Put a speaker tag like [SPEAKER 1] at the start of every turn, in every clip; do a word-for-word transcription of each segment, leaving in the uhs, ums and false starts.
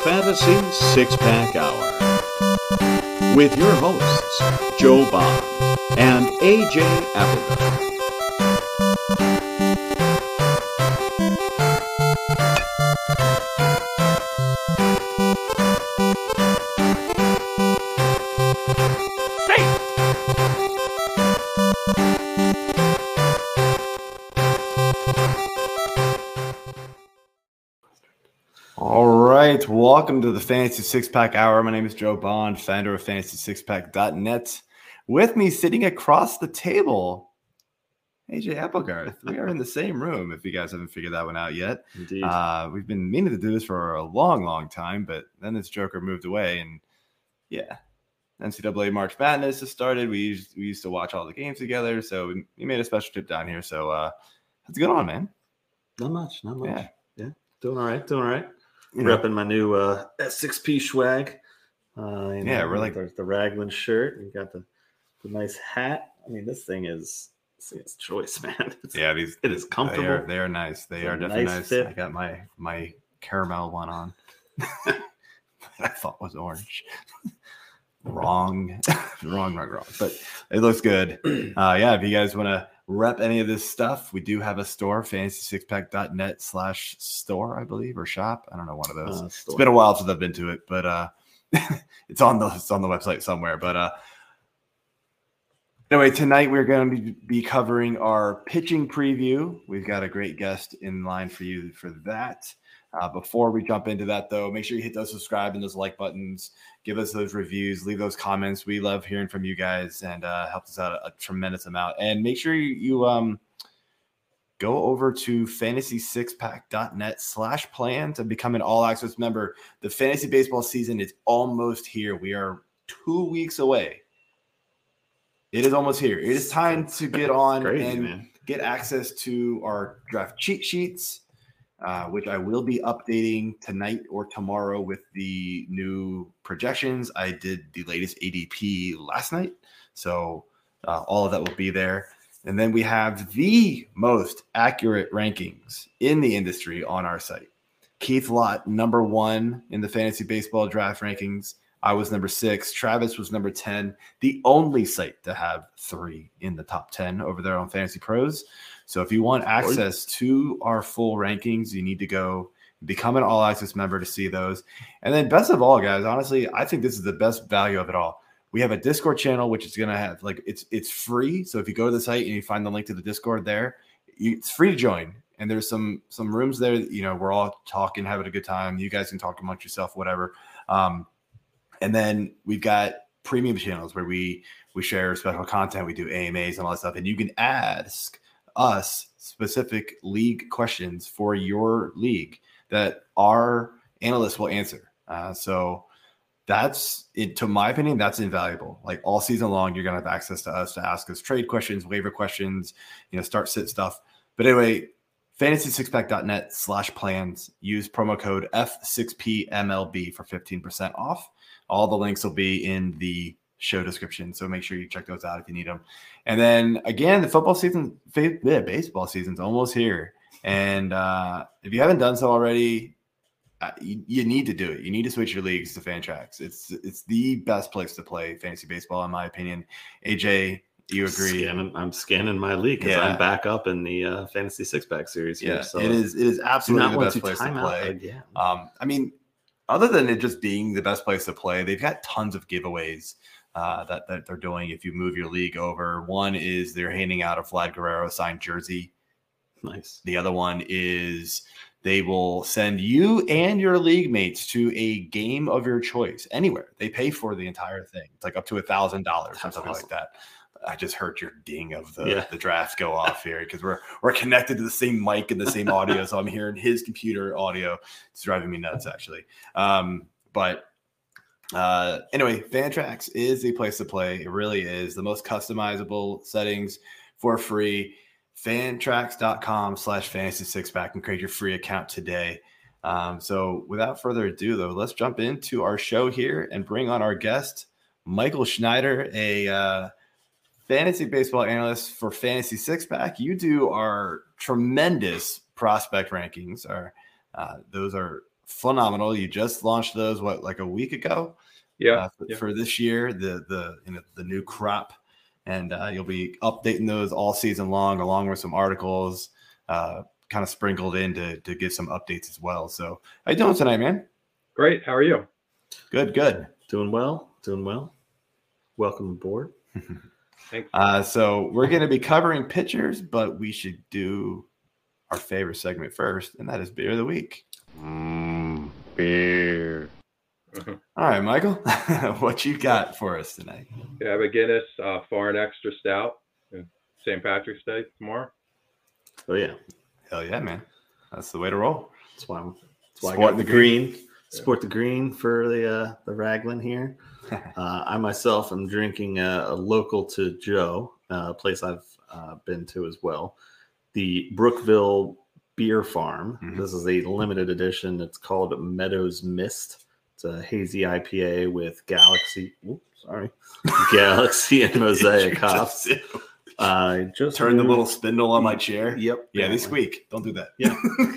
[SPEAKER 1] Fantasy Six Pack Hour with your hosts, Joe Bob and A J Applegarth.
[SPEAKER 2] All right, welcome to the Fantasy Six Pack Hour. My name is Joe Bond, founder of fantasy six pack dot net. With me, sitting across the table, A J Applegarth. We are in the same room, if you guys haven't figured that one out yet.
[SPEAKER 3] Indeed.
[SPEAKER 2] Uh, we've been meaning to do this for a long, long time, but then this joker moved away, and yeah, N C double A March Madness has started. We used, we used to watch all the games together, so we, we made a special trip down here. So uh, how's it going on, man?
[SPEAKER 3] Not much, not much.
[SPEAKER 2] Yeah.
[SPEAKER 3] Yeah, doing all right, doing all right.
[SPEAKER 2] You know,
[SPEAKER 3] Repping my new uh, S six P swag. Uh, you know,
[SPEAKER 2] Yeah, we're like-
[SPEAKER 3] the, the Raglan shirt. We got the, the nice hat. I mean, this thing is this thing is choice, man. It's,
[SPEAKER 2] yeah, these
[SPEAKER 3] it is comfortable.
[SPEAKER 2] They are, they are nice. They
[SPEAKER 3] It's
[SPEAKER 2] are
[SPEAKER 3] a
[SPEAKER 2] definitely
[SPEAKER 3] nice
[SPEAKER 2] nice.
[SPEAKER 3] fit.
[SPEAKER 2] I got my my caramel one on. I thought was orange. wrong, wrong, wrong, wrong. But it looks good. Uh, yeah, if you guys want to rep any of this stuff, we do have a store, fantasy six pack dot net slash store, I believe, or shop. I don't know, one of those.
[SPEAKER 3] Uh,
[SPEAKER 2] It's
[SPEAKER 3] store.
[SPEAKER 2] been a while since I've been to it, but uh, it's on the it's on the website somewhere. But uh, anyway, tonight we're going to be covering our pitching preview. We've got a great guest in line for you for that. Uh, before we jump into that, though, make sure you hit those subscribe and those like buttons. Give us those reviews. Leave those comments. We love hearing from you guys, and uh, helps us out a, a tremendous amount. And make sure you, you um go over to fantasy six pack dot net slash plan to become an all-access member. The fantasy baseball season is almost here. We are two weeks away. It is almost here. It is time to get on
[SPEAKER 3] Crazy,
[SPEAKER 2] and
[SPEAKER 3] man.
[SPEAKER 2] get access to our draft cheat sheets, uh, which I will be updating tonight or tomorrow with the new projections. I did the latest A D P last night, so uh, all of that will be there. And then we have the most accurate rankings in the industry on our site. Keith Lott, number one in the fantasy baseball draft rankings. I was number six. Travis was number ten. The only site to have three in the top ten over there on Fantasy Pros. So if you want access to our full rankings, you need to go become an all-access member to see those. And then best of all, guys, honestly, I think this is the best value of it all. We have a Discord channel, which is going to have like it's it's free. So if you go to the site and you find the link to the Discord there, you, it's free to join. And there's some some rooms there that, you know, we're all talking, having a good time. You guys can talk amongst yourself, whatever. Um, and then we've got premium channels where we we share special content. We do A M As and all that stuff. And you can ask us specific league questions for your league that our analysts will answer. Uh, so that's it. To my opinion, that's invaluable. Like all season long, you're going to have access to us to ask us trade questions, waiver questions, you know, start sit stuff. But anyway, fantasy six pack dot net slash plans. Use promo code F six P M L B for fifteen percent off. All the links will be in the show description. So make sure you check those out if you need them. And then again, the football season, yeah, baseball season's almost here. And uh, if you haven't done so already, Uh, you, you need to do it. You need to switch your leagues to Fantrax. It's it's the best place to play fantasy baseball, in my opinion. A J, you agree?
[SPEAKER 3] Scanning, I'm scanning my league because
[SPEAKER 2] Yeah.
[SPEAKER 3] I'm back up in the uh, fantasy six pack series here.
[SPEAKER 2] Yeah,
[SPEAKER 3] so
[SPEAKER 2] it is. It is
[SPEAKER 3] do
[SPEAKER 2] absolutely
[SPEAKER 3] not
[SPEAKER 2] the
[SPEAKER 3] want
[SPEAKER 2] best
[SPEAKER 3] to
[SPEAKER 2] place to
[SPEAKER 3] time out
[SPEAKER 2] play.
[SPEAKER 3] again.
[SPEAKER 2] Um, I mean, other than it just being the best place to play, they've got tons of giveaways uh, that that they're doing. If you move your league over, one is they're handing out a Vlad Guerrero signed jersey.
[SPEAKER 3] Nice.
[SPEAKER 2] The other one is they will send you and your league mates to a game of your choice anywhere. They pay for the entire thing. It's like up to a thousand dollars or
[SPEAKER 3] That's
[SPEAKER 2] something
[SPEAKER 3] awesome.
[SPEAKER 2] like that. I just heard your ding of the,
[SPEAKER 3] Yeah.
[SPEAKER 2] the draft go off here because we're we're connected to the same mic and the same audio. So I'm hearing his computer audio. It's driving me nuts, actually. Um, but uh, anyway, Fantrax is a place to play. It really is. The most customizable settings for free. Fantrax.com slash fantasy six pack and create your free account today. Um, so without further ado, though, let's jump into our show here and bring on our guest, Michael Schneider, a uh, fantasy baseball analyst for Fantasy Six Pack. You do our tremendous prospect rankings. Are uh, those are phenomenal. You just launched those what like a week ago.
[SPEAKER 4] Yeah,
[SPEAKER 2] uh, for,
[SPEAKER 4] yeah.
[SPEAKER 2] for this year, the the you know the new crop, and uh, you'll be updating those all season long, along with some articles, uh, kind of sprinkled in to to give some updates as well. So, how you doing tonight, man?
[SPEAKER 4] Great. How are you?
[SPEAKER 2] Good, good.
[SPEAKER 3] Doing well, doing well. Welcome aboard.
[SPEAKER 4] Thanks.
[SPEAKER 2] Uh, so we're going to be covering pitchers, but we should do our favorite segment first, and that is beer of the week.
[SPEAKER 1] Mm, beer.
[SPEAKER 4] Mhm.
[SPEAKER 2] All right, Michael, what you got for us tonight?
[SPEAKER 4] Yeah, I have a Guinness uh, Foreign Extra Stout. and Saint Patrick's Day tomorrow.
[SPEAKER 3] Oh yeah,
[SPEAKER 2] Hell yeah, man. That's the way to roll.
[SPEAKER 3] that's why I'm. That's why I
[SPEAKER 2] Sport
[SPEAKER 3] got the
[SPEAKER 2] the green.
[SPEAKER 3] green. Sport the green for the uh, the Raglan here. Uh, I myself am drinking a, a local to Joe, uh, a place I've uh, been to as well. The Brookville Beer Farm.
[SPEAKER 2] Mhm.
[SPEAKER 3] This is a limited edition. It's called Meadows Mist. It's a hazy I P A with Galaxy. Oops, sorry, Galaxy and Mosaic hops. I just
[SPEAKER 2] Turn the
[SPEAKER 3] knew-
[SPEAKER 2] little spindle on my chair.
[SPEAKER 3] Yep.
[SPEAKER 2] Yeah, they
[SPEAKER 3] apparently.
[SPEAKER 2] squeak. Don't do that.
[SPEAKER 3] Yeah.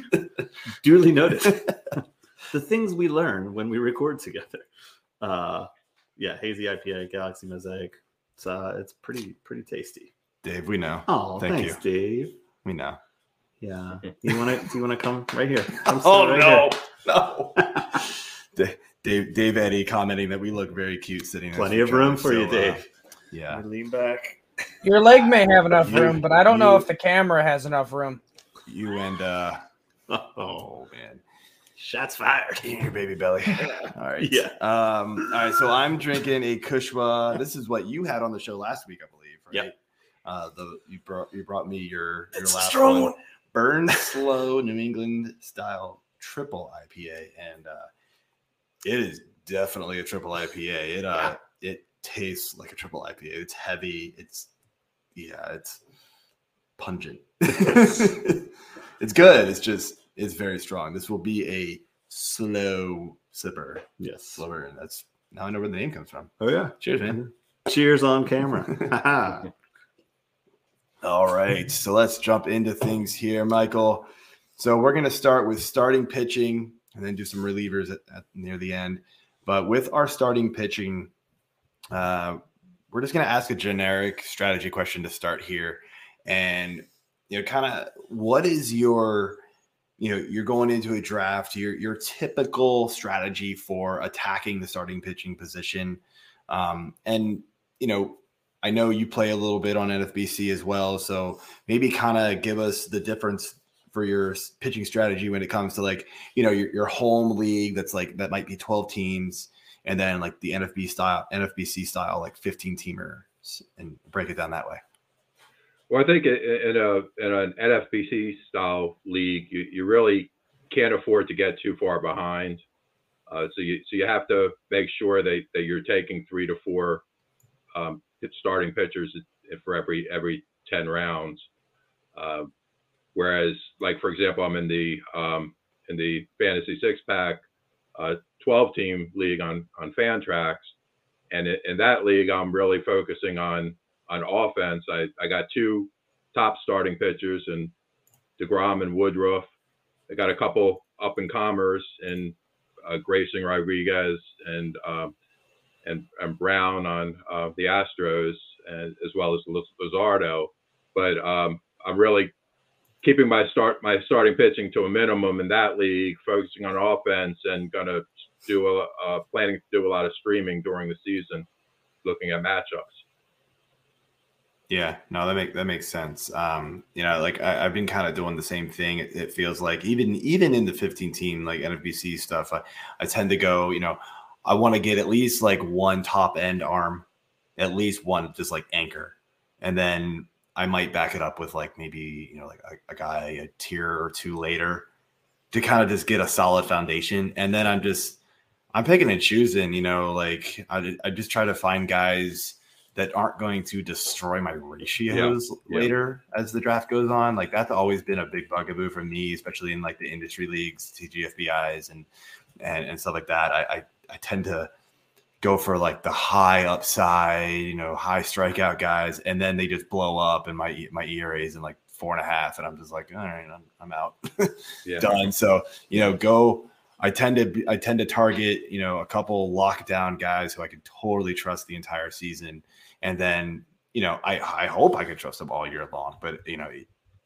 [SPEAKER 3] Duly noted. The things we learn when we record together. Uh, yeah, hazy I P A, Galaxy Mosaic. It's uh, it's pretty pretty tasty.
[SPEAKER 2] Dave, we know.
[SPEAKER 3] Oh,
[SPEAKER 2] Thank
[SPEAKER 3] thanks, Dave.
[SPEAKER 2] We know.
[SPEAKER 3] Yeah, you want to you want to come right here? Come sit
[SPEAKER 2] Oh,
[SPEAKER 3] right
[SPEAKER 2] no.
[SPEAKER 3] here.
[SPEAKER 2] No. Da- Dave, Dave Eddy commenting that we look very cute sitting next
[SPEAKER 3] Plenty
[SPEAKER 2] to
[SPEAKER 3] of
[SPEAKER 2] each
[SPEAKER 3] room
[SPEAKER 2] other,
[SPEAKER 3] for you,
[SPEAKER 2] so, uh,
[SPEAKER 3] Dave.
[SPEAKER 2] yeah.
[SPEAKER 3] Lean back.
[SPEAKER 5] Your leg may have enough
[SPEAKER 2] You-
[SPEAKER 5] room, but I don't know
[SPEAKER 2] you-
[SPEAKER 5] if the camera has enough room.
[SPEAKER 2] You and, uh,
[SPEAKER 3] Oh,
[SPEAKER 2] oh, man.
[SPEAKER 3] shots fired.
[SPEAKER 2] In your baby belly. All right.
[SPEAKER 3] Yeah.
[SPEAKER 2] Um, all right. So I'm drinking a Kushwa. This is what you had on the show last week, I believe. Right?
[SPEAKER 3] Yep.
[SPEAKER 2] Uh, the you brought you brought me your your
[SPEAKER 3] It's a
[SPEAKER 2] last
[SPEAKER 3] strong
[SPEAKER 2] one.
[SPEAKER 3] one.
[SPEAKER 2] Burn Slow New England style triple I P A, and uh, it is definitely a triple I P A. It uh it tastes like a triple I P A. It's heavy. It's yeah. It's pungent. It's good. It's just it's very strong. This will be a slow sipper.
[SPEAKER 3] Yes.
[SPEAKER 2] Slower, and that's now I know where the name comes from.
[SPEAKER 3] Oh yeah.
[SPEAKER 2] Cheers, man.
[SPEAKER 3] Cheers on camera.
[SPEAKER 2] All right, so let's jump into things here, Michael. So we're going to start with starting pitching and then do some relievers at, at near the end. But with our starting pitching, uh, we're just going to ask a generic strategy question to start here. And, you know, kind of what is your, you know, you're going into a draft, your, your typical strategy for attacking the starting pitching position. Um, and, you know, I know you play a little bit on N F B C as well. So maybe kind of give us the difference for your pitching strategy when it comes to like, you know, your, your home league that's like, that might be twelve teams. And then like the N F B style, N F B C style, like fifteen teamers, and break it down that way.
[SPEAKER 4] Well, I think in a in an N F B C style league, you, you really can't afford to get too far behind. Uh, so you so you have to make sure that, that you're taking three to four um, starting pitchers for every every ten rounds. Uh, whereas, like for example, I'm in the um, in the fantasy six pack uh, twelve team league on on Fantrax, and in, in that league, I'm really focusing on on offense. I, I got two top starting pitchers in DeGrom and Woodruff. I got a couple up and comers in uh, Grayson Rodriguez and um, and and Brown on uh, the Astros, and as well as Luzardo. But um, I'm really keeping my start my starting pitching to a minimum in that league, focusing on offense, and going to do a uh, planning to do a lot of streaming during the season, looking at matchups.
[SPEAKER 2] Yeah, no, that make that makes sense. Um, you know, like I, I've been kind of doing the same thing. It, it feels like even even in the fifteen team like N F B C stuff, I, I tend to go, you know, I want to get at least like one top end arm, at least one just like anchor, and then I might back it up with like maybe you know like a, a guy a tier or two later to kind of just get a solid foundation, and then I'm just I'm picking and choosing. You know, like I I just try to find guys that aren't going to destroy my ratios
[SPEAKER 4] Yeah, yeah.
[SPEAKER 2] later as the draft goes on. Like that's always been a big bugaboo for me, especially in like the industry leagues, T G F B Is and, and, and stuff like that. I, I, I tend to go for like the high upside, you know, high strikeout guys. And then they just blow up and my, my E R A is in like four and a half. And I'm just like, all right, I'm, I'm out.
[SPEAKER 4] Yeah.
[SPEAKER 2] Done. So, you know, go, I tend to be, I tend to target, you know, a couple lockdown guys who I can totally trust the entire season. And then, you know, I, I hope I can trust them all year long. But, you know,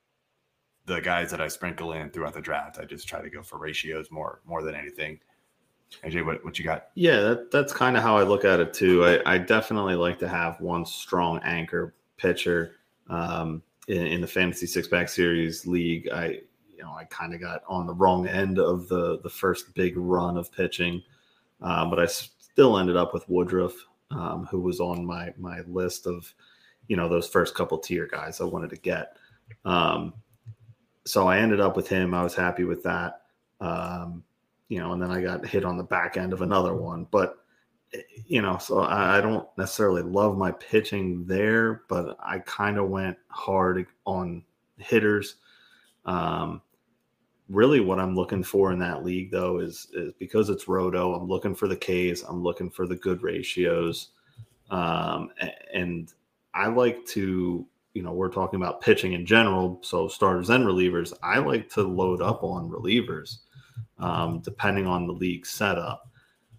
[SPEAKER 2] the guys that I sprinkle in throughout the draft, I just try to go for ratios more more than anything. A J, what, what you got?
[SPEAKER 3] Yeah, that, that's kind of how I look at it too. I, I definitely like to have one strong anchor pitcher um, in, in the Fantasy Six Pack Series league. I you know I kind of got on the wrong end of the the first big run of pitching, uh, but I still ended up with Woodruff, um, who was on my my list of you know those first couple tier guys I wanted to get. Um, so I ended up with him. I was happy with that. Um, you know, and then I got hit on the back end of another one. But, you know, so I, I don't necessarily love my pitching there, but I kind of went hard on hitters. Um, really what I'm looking for in that league, though, is, is because it's Roto, I'm looking for the Ks. I'm looking for the good ratios. Um, and I like to, you know, we're talking about pitching in general, so starters and relievers. I like to load up on relievers. Um, depending on the league setup,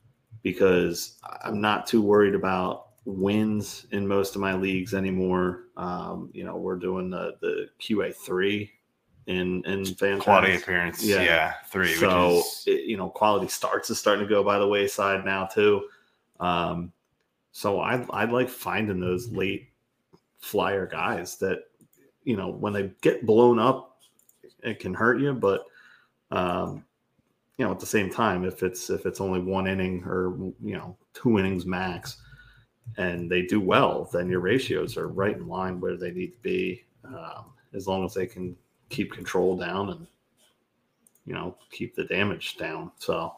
[SPEAKER 3] because I'm not too worried about wins in most of my leagues anymore. Um, you know, we're doing the, the Q A three in in fantasy.
[SPEAKER 2] Quality appearance, yeah, yeah three.
[SPEAKER 3] So
[SPEAKER 2] which is...
[SPEAKER 3] it, you know, quality starts is starting to go by the wayside now too. Um, so I I like finding those late flyer guys that you know when they get blown up, it can hurt you, but um, you know, at the same time, if it's if it's only one inning or you know two innings max, and they do well, then your ratios are right in line where they need to be, um, as long as they can keep control down and you know keep the damage down. So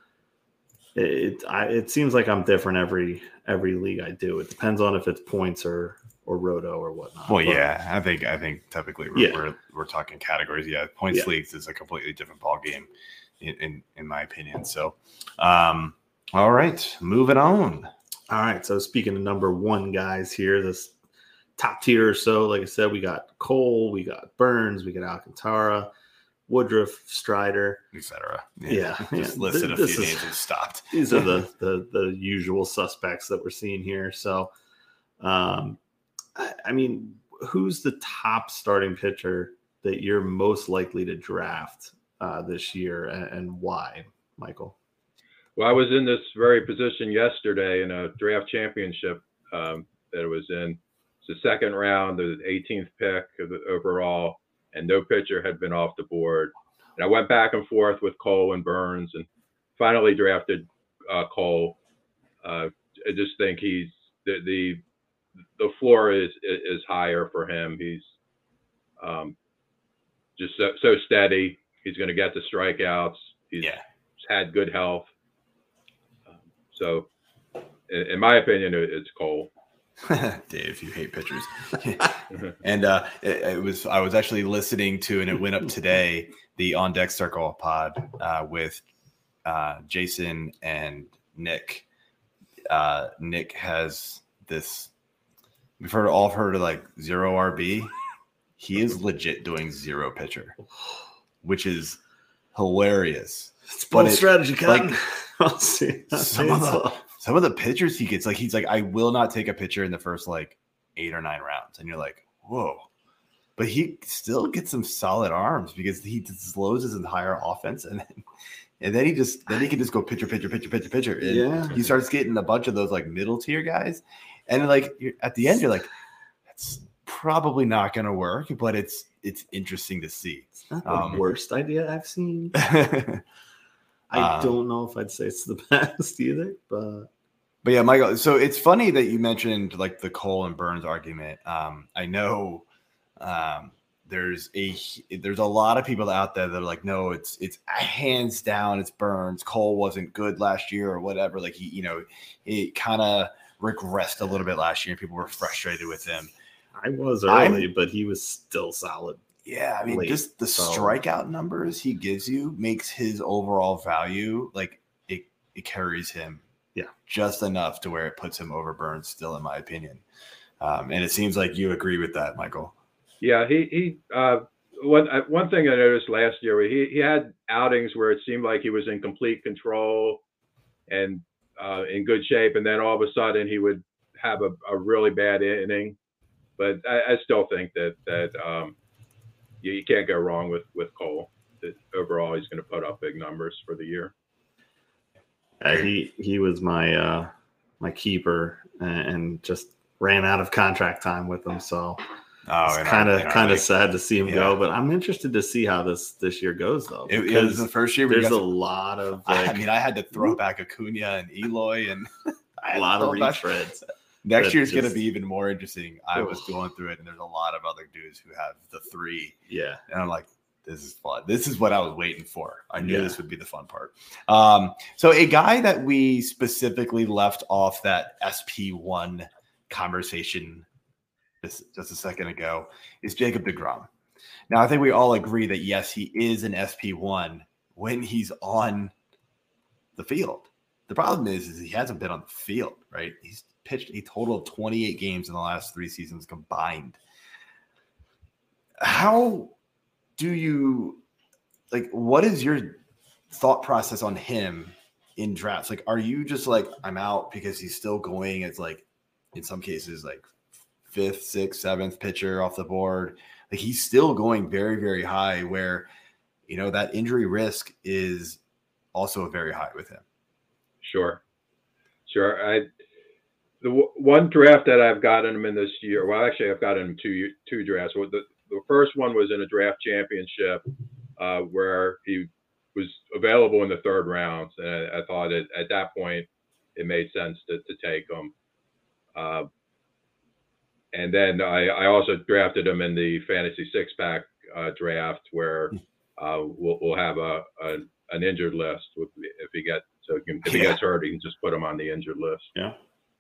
[SPEAKER 3] it I, it seems like I'm different every every league I do. It depends on if it's points or or roto or whatnot.
[SPEAKER 2] Well,
[SPEAKER 3] but,
[SPEAKER 2] yeah, I think I think typically we're
[SPEAKER 3] Yeah.
[SPEAKER 2] we're, we're talking categories. Yeah, points
[SPEAKER 3] Yeah.
[SPEAKER 2] leagues is a completely different ball game. In, in in my opinion. So, um, all right, moving on.
[SPEAKER 3] All right. So speaking of number one guys here, this top tier or so, like I said, we got Cole, we got Burns, we got Alcantara, Woodruff, Strider,
[SPEAKER 2] et cetera.
[SPEAKER 3] Yeah,
[SPEAKER 2] just
[SPEAKER 3] yeah.
[SPEAKER 2] listed a
[SPEAKER 3] This
[SPEAKER 2] few
[SPEAKER 3] is-
[SPEAKER 2] names and stopped.
[SPEAKER 3] These are the, the the usual suspects that we're seeing here. So, um, I, I mean, who's the top starting pitcher that you're most likely to draft uh, this year, and, and why, Michael?
[SPEAKER 4] Well, I was in this very position yesterday in a draft championship um, that it was in. It's the second round, the eighteenth pick of the overall, and no pitcher had been off the board. And I went back and forth with Cole and Burns, and finally drafted uh, Cole. Uh, I just think he's the the the floor is is higher for him. He's um, just so, so steady. He's going to get the strikeouts. He's
[SPEAKER 2] Yeah.
[SPEAKER 4] had good health. Um, so, in, in my opinion, it, it's Cole.
[SPEAKER 2] Dave, you hate pitchers. And uh, it, it was I was actually listening to, and it went up today, the On Deck Circle pod uh, with uh, Jason and Nick. Uh, Nick has this. We've heard all heard of like zero R B. He is legit doing zero pitcher, which is hilarious.
[SPEAKER 3] It's
[SPEAKER 2] But
[SPEAKER 3] bold
[SPEAKER 2] it-
[SPEAKER 3] strategy, Cotton.
[SPEAKER 2] like,
[SPEAKER 3] I'll see. I'll
[SPEAKER 2] some
[SPEAKER 3] see
[SPEAKER 2] of
[SPEAKER 3] it
[SPEAKER 2] the-
[SPEAKER 3] all.
[SPEAKER 2] Some of the pitchers he gets, like he's like, I will not take a pitcher in the first like eight or nine rounds, and you're like, whoa. But he still gets some solid arms because he slows his entire offense, and then, and then he just then he can just go pitcher, pitcher, pitcher, pitcher, pitcher. And
[SPEAKER 3] Yeah.
[SPEAKER 2] he starts getting a bunch of those like middle tier guys, and like you're, at the end, you're like, that's probably not going to work, but it's it's interesting to see.
[SPEAKER 3] It's not the
[SPEAKER 2] Um,
[SPEAKER 3] worst idea I've seen.
[SPEAKER 2] but
[SPEAKER 3] I
[SPEAKER 2] Um,
[SPEAKER 3] don't know if I'd say it's the best either, but
[SPEAKER 2] yeah, Michael. So it's funny that you mentioned like the Cole and Burns argument. Um, I know um, there's a there's a lot of people out there that are like, no, it's it's hands down, it's Burns. Cole wasn't good last year or whatever. Like he, you know, he kind of regressed a little bit last year, and people were frustrated with him.
[SPEAKER 3] I was
[SPEAKER 2] I'm-
[SPEAKER 3] early, but he was still solid.
[SPEAKER 2] Yeah, I mean,
[SPEAKER 3] Late,
[SPEAKER 2] just the
[SPEAKER 3] so-
[SPEAKER 2] strikeout numbers he gives you makes his overall value like it it carries him,
[SPEAKER 3] Yeah.
[SPEAKER 2] just enough to where it puts him over Burns. Still, in my opinion, um, and it seems like you agree with that, Michael.
[SPEAKER 4] Yeah, he he uh, one uh, one thing I noticed last year, he he had outings where it seemed like he was in complete control and uh, in good shape, and then all of a sudden he would have a, a really bad inning. But I, I still think that that um, you, you can't go wrong with with Cole. That overall, he's going to put up big numbers for the year.
[SPEAKER 3] Uh, he he was my uh, my keeper and, and just ran out of contract time with him, so
[SPEAKER 2] Oh,
[SPEAKER 3] it's kind of kind of
[SPEAKER 2] like,
[SPEAKER 3] sad to see him
[SPEAKER 2] yeah.
[SPEAKER 3] go. But I'm interested to see how this this year goes, though.
[SPEAKER 2] It, it was the first year. We
[SPEAKER 3] There's
[SPEAKER 2] got
[SPEAKER 3] a
[SPEAKER 2] some,
[SPEAKER 3] lot of like,
[SPEAKER 2] I mean, I had to throw back Acuna and Eloy, and I had
[SPEAKER 3] a lot
[SPEAKER 2] to
[SPEAKER 3] of
[SPEAKER 2] throw back-
[SPEAKER 3] retreads.
[SPEAKER 2] Next
[SPEAKER 3] that
[SPEAKER 2] year's going to
[SPEAKER 3] just-
[SPEAKER 2] be even more interesting. I was
[SPEAKER 3] Ugh.
[SPEAKER 2] going through it, and there's a lot of other dudes who have the three,
[SPEAKER 3] Yeah,
[SPEAKER 2] and I'm like, this is fun. This is what I was waiting for. I knew
[SPEAKER 3] Yeah.
[SPEAKER 2] this would be the fun part. Um, so a guy that we specifically left off that S P one conversation just, just a second ago is Jacob deGrom. Now, I think we all agree that, yes, he is an S P one when he's on the field. The problem is, is he hasn't been on the field, right? He's pitched a total of twenty-eight games in the last three seasons combined. How do you, like, what is your thought process on him in drafts? Like, are you just like, I'm out because he's still going? It's like, in some cases, like fifth, sixth, seventh pitcher off the board. Like, he's still going very, very high where, you know, that injury risk is also very high with him.
[SPEAKER 4] Sure, sure. I the w- one draft that I've gotten him in this year. Well, actually, I've gotten him two two drafts. Well, the the first one was in a draft championship uh, where he was available in the third round, and I, I thought it, at that point it made sense to to take him. Uh, and then I, I also drafted him in the fantasy six pack uh, draft where uh, we'll we'll have a, a an injured list with, if he gets so he can, if he
[SPEAKER 2] Yeah.
[SPEAKER 4] gets hurt, he can just put him on the injured list.
[SPEAKER 3] yeah.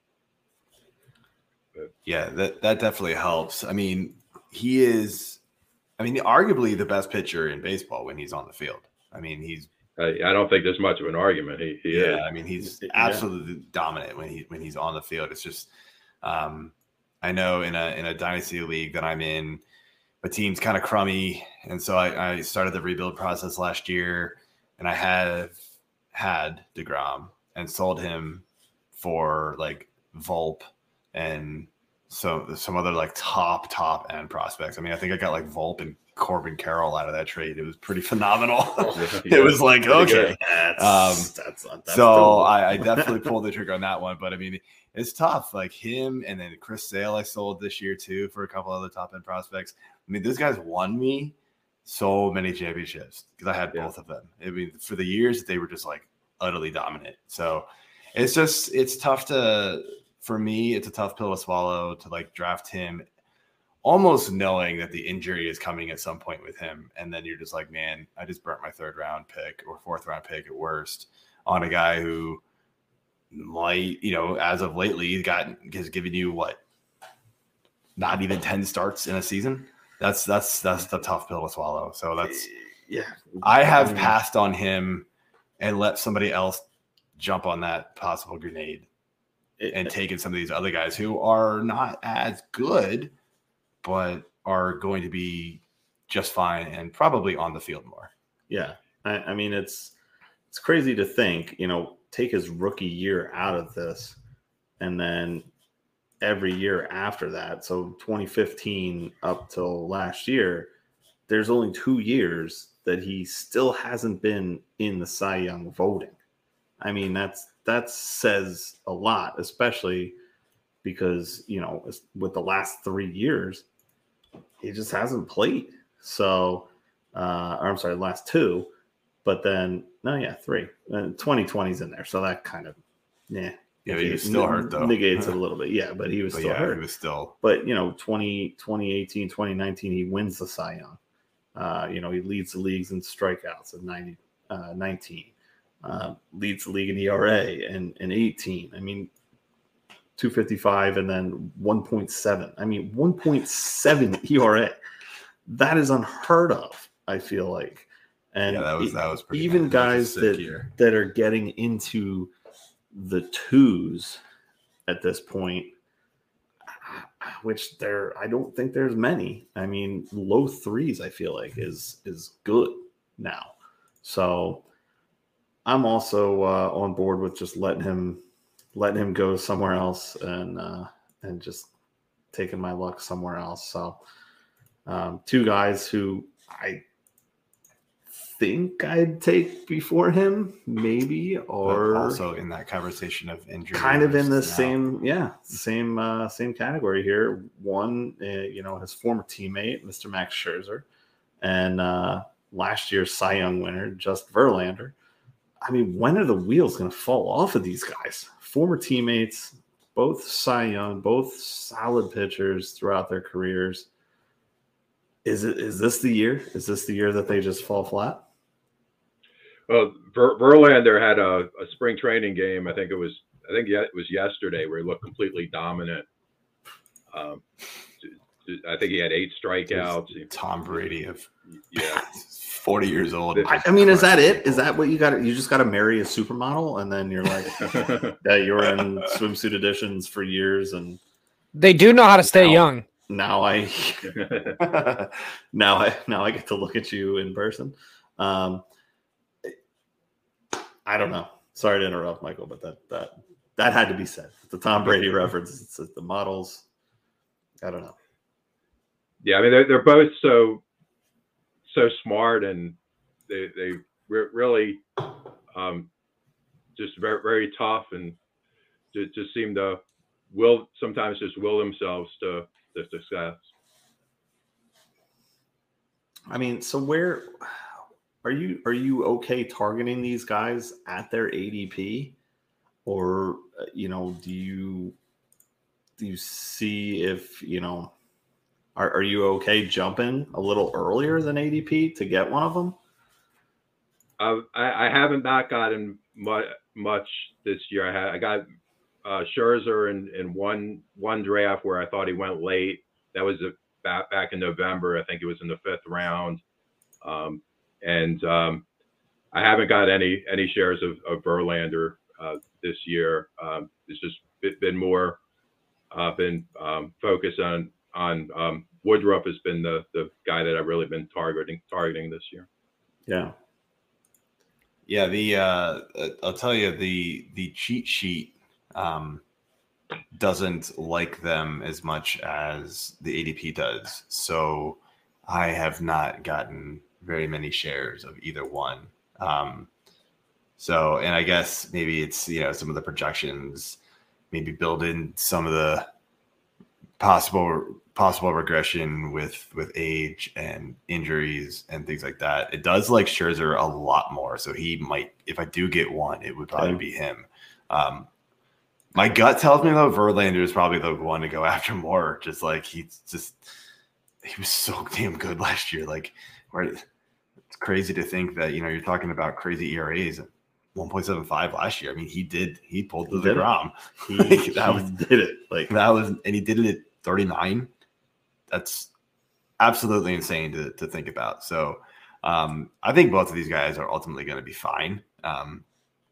[SPEAKER 2] Yeah, that, that definitely helps. I mean, he is, I mean, arguably the best pitcher in baseball when he's on the field. I mean, he's,
[SPEAKER 4] I, I don't think there's much of an argument. He, he
[SPEAKER 2] yeah,
[SPEAKER 4] is.
[SPEAKER 2] I mean, he's
[SPEAKER 3] Yeah.
[SPEAKER 2] absolutely dominant when he when he's on the field. It's just, um, I know in a in a dynasty league that I'm in, my team's kind of crummy, and so I, I started the rebuild process last year, and I have had deGrom and sold him for like Volpe and so some other like top top end prospects. I mean, I think I got like Volpe and Corbin Carroll out of that trade. It was pretty phenomenal. It was like, okay.
[SPEAKER 3] That's,
[SPEAKER 2] Um,
[SPEAKER 3] that's, that's
[SPEAKER 2] so
[SPEAKER 3] cool.
[SPEAKER 2] I, I definitely pulled the trigger on that one. But I mean, it's tough. Like him and then Chris Sale, I sold this year too for a couple other top end prospects. I mean, those guys won me so many championships because I had
[SPEAKER 4] Yeah.
[SPEAKER 2] both of them. I mean, for the years they were just like utterly dominant. So it's just it's tough to for me. It's a tough pill to swallow to like draft him, almost knowing that the injury is coming at some point with him, and then you're just like, man, I just burnt my third round pick or fourth round pick at worst on a guy who might, you know, as of lately, got has given you what, not even ten starts in a season. That's that's that's the tough pill to swallow. So that's
[SPEAKER 3] yeah.
[SPEAKER 2] I have
[SPEAKER 3] mean,
[SPEAKER 2] passed on him and let somebody else jump on that possible grenade
[SPEAKER 3] it-
[SPEAKER 2] and taken some of these other guys who are not as good, but are going to be just fine and probably on the field more.
[SPEAKER 3] Yeah, I, I mean it's it's crazy to think, you know, take his rookie year out of this, and then every year after that, so twenty fifteen up till last year, there's only two years that he still hasn't been in the Cy Young voting. I mean, that's that says a lot, especially because, you know, with the last three years, he just hasn't played. So, uh, or I'm sorry, last two, but then, no, yeah, three. Uh, twenty twenty's in there. So that kind of, yeah.
[SPEAKER 2] Yeah, he was still hurt, though.
[SPEAKER 3] Negates it a little bit. Yeah, but he was
[SPEAKER 2] But
[SPEAKER 3] still
[SPEAKER 2] yeah,
[SPEAKER 3] hurt.
[SPEAKER 2] he was still.
[SPEAKER 3] But, you know, twenty, twenty eighteen, twenty nineteen, he wins the Cy Young. Uh, you know, he leads the leagues in strikeouts at ninety, uh, nineteen. Uh, leads the league in E R A and, and eighteen. I mean, two fifty-five and then one point seven. I mean, one point seven E R A. That is unheard of, I feel like. And
[SPEAKER 2] Yeah, that was that was pretty
[SPEAKER 3] even
[SPEAKER 2] nice. That was
[SPEAKER 3] guys
[SPEAKER 2] a sick
[SPEAKER 3] that,
[SPEAKER 2] year.
[SPEAKER 3] that are getting into the twos at this point, I, which there I don't think there's many. I mean, low threes I feel like is is good now. So I'm also uh, on board with just letting him letting him go somewhere else and uh, and just taking my luck somewhere else. So um, two guys who I think I'd take before him, maybe, or
[SPEAKER 2] but also in that conversation of injury,
[SPEAKER 3] kind of in the
[SPEAKER 2] now.
[SPEAKER 3] same, yeah, same, uh, same category here. One, uh, you know, his former teammate, Mister Max Scherzer, and uh, last year's Cy Young winner, Just Verlander. I mean, when are the wheels going to fall off of these guys? Former teammates, both Cy Young, both solid pitchers throughout their careers. Is it? Is this the year? Is this the year that they just fall flat?
[SPEAKER 4] Well, Ver- Verlander had a, a spring training game. I think it was. I think it was yesterday where he looked completely dominant. Um, I think he had eight strikeouts.
[SPEAKER 2] Tom Brady of
[SPEAKER 4] yeah,
[SPEAKER 2] forty years old.
[SPEAKER 3] I, I mean, is that it? Is that what you got? You just got to marry a supermodel, and then you're like that. You're in swimsuit editions for years, and
[SPEAKER 5] They do know how to stay
[SPEAKER 3] Now-
[SPEAKER 5] young.
[SPEAKER 3] now I now I now I get to look at you in person. Um, I don't know. Sorry to interrupt, Michael, but that that that had to be said. The Tom Brady reference, it's the models. I don't know.
[SPEAKER 4] yeah. I mean, they're they're both so so smart, and they they re- really um, just very very tough, and just, just seem to will sometimes just will themselves to to success.
[SPEAKER 3] I mean, so where are you? Are you okay targeting these guys at their A D P, or uh, you know, do you do you see if you know? Are are you okay jumping a little earlier than A D P to get one of them?
[SPEAKER 4] Uh, I, I haven't not gotten much, much this year. I had I got uh, Scherzer in, in one one draft where I thought he went late. That was a, back back in November. I think it was in the fifth round. Um, and um, I haven't got any any shares of, of Verlander uh, this year. Um, it's just been more uh, been um, focused on on um, Woodruff has been the the guy that I've really been targeting targeting this year.
[SPEAKER 3] Yeah.
[SPEAKER 2] Yeah, the uh, I'll tell you the the cheat sheet um, doesn't like them as much as the A D P does. So I have not gotten very many shares of either one. Um, so, and I guess maybe it's, you know, some of the projections, maybe build in some of the possible possible regression with with age and injuries and things like that. It does like Scherzer a lot more. So he might, if I do get one, it would probably
[SPEAKER 3] Okay.
[SPEAKER 2] be him. Um, my gut tells me though Verlander is probably the one to go after more. Just like he's just he was so damn good last year. Like, where it's crazy to think that, you know, you're talking about crazy E R As. one point seven five last year. I mean, he did. He pulled the
[SPEAKER 3] He did it.
[SPEAKER 2] DeGrom.
[SPEAKER 3] He,
[SPEAKER 2] Like, that
[SPEAKER 3] he
[SPEAKER 2] was
[SPEAKER 3] did it. Like
[SPEAKER 2] that was, and he did it at thirty-nine. That's absolutely insane to to think about. So, um, I think both of these guys are ultimately going to be fine. Um,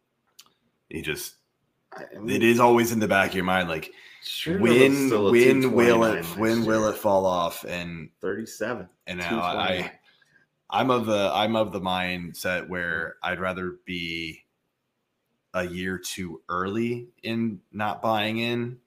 [SPEAKER 2] he just,
[SPEAKER 3] I mean,
[SPEAKER 2] it is always in the back of your mind, like
[SPEAKER 3] Scherzer was
[SPEAKER 2] when
[SPEAKER 3] still a
[SPEAKER 2] when will it
[SPEAKER 3] two twenty-nine
[SPEAKER 2] when
[SPEAKER 3] next
[SPEAKER 2] will
[SPEAKER 3] year.
[SPEAKER 2] it fall off? And
[SPEAKER 3] thirty-seven?
[SPEAKER 2] and now I, I'm of the I'm of the mindset where I'd rather be a year too early in not buying in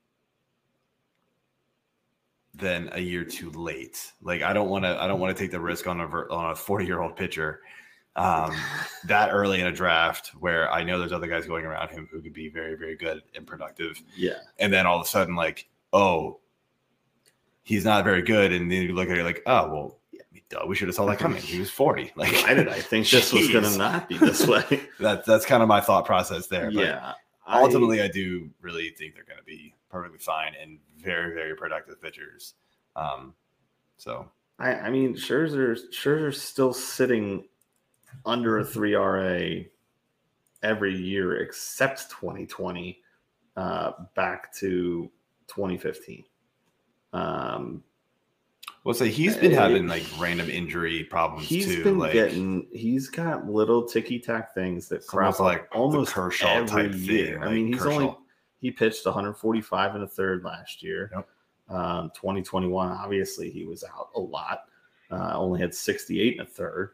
[SPEAKER 2] than a year too late. Like I don't want to I don't want to take the risk on a ver- on a forty year old pitcher um, that early in a draft where I know there's other guys going around him who could be very very good and productive,
[SPEAKER 3] Yeah.
[SPEAKER 2] and then all of a sudden like, oh, he's not very good, and then you look at it like, oh well, yeah, duh, we should have saw that coming. He was forty. Like
[SPEAKER 3] Why did I think this was going to
[SPEAKER 2] Jeez.
[SPEAKER 3] not be this way?
[SPEAKER 2] That that's kind of my thought process there. But
[SPEAKER 3] Yeah. I-
[SPEAKER 2] ultimately, I do really think they're going to be perfectly fine and very, very productive pitchers. Um, so
[SPEAKER 3] I, I mean, Scherzer, Scherzer's still sitting under a three R A every year except twenty twenty, uh, back to twenty fifteen. Um,
[SPEAKER 2] we'll say he's been
[SPEAKER 3] Uh,
[SPEAKER 2] having like random injury problems
[SPEAKER 3] he's
[SPEAKER 2] too.
[SPEAKER 3] been
[SPEAKER 2] like
[SPEAKER 3] getting, he's got little ticky tack things that
[SPEAKER 2] It's
[SPEAKER 3] crop
[SPEAKER 2] almost like
[SPEAKER 3] like
[SPEAKER 2] the
[SPEAKER 3] almost
[SPEAKER 2] Kershaw
[SPEAKER 3] every
[SPEAKER 2] type
[SPEAKER 3] year.
[SPEAKER 2] thing,
[SPEAKER 3] I
[SPEAKER 2] like
[SPEAKER 3] mean, he's
[SPEAKER 2] Kershaw.
[SPEAKER 3] only he pitched one forty-five and a third last year.
[SPEAKER 2] Yep.
[SPEAKER 3] Um, twenty twenty-one, obviously, he was out a lot. Uh, only had sixty-eight and a third.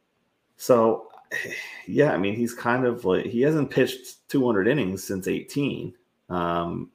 [SPEAKER 3] So, yeah, I mean, he's kind of like, he hasn't pitched two hundred innings since eighteen. Um,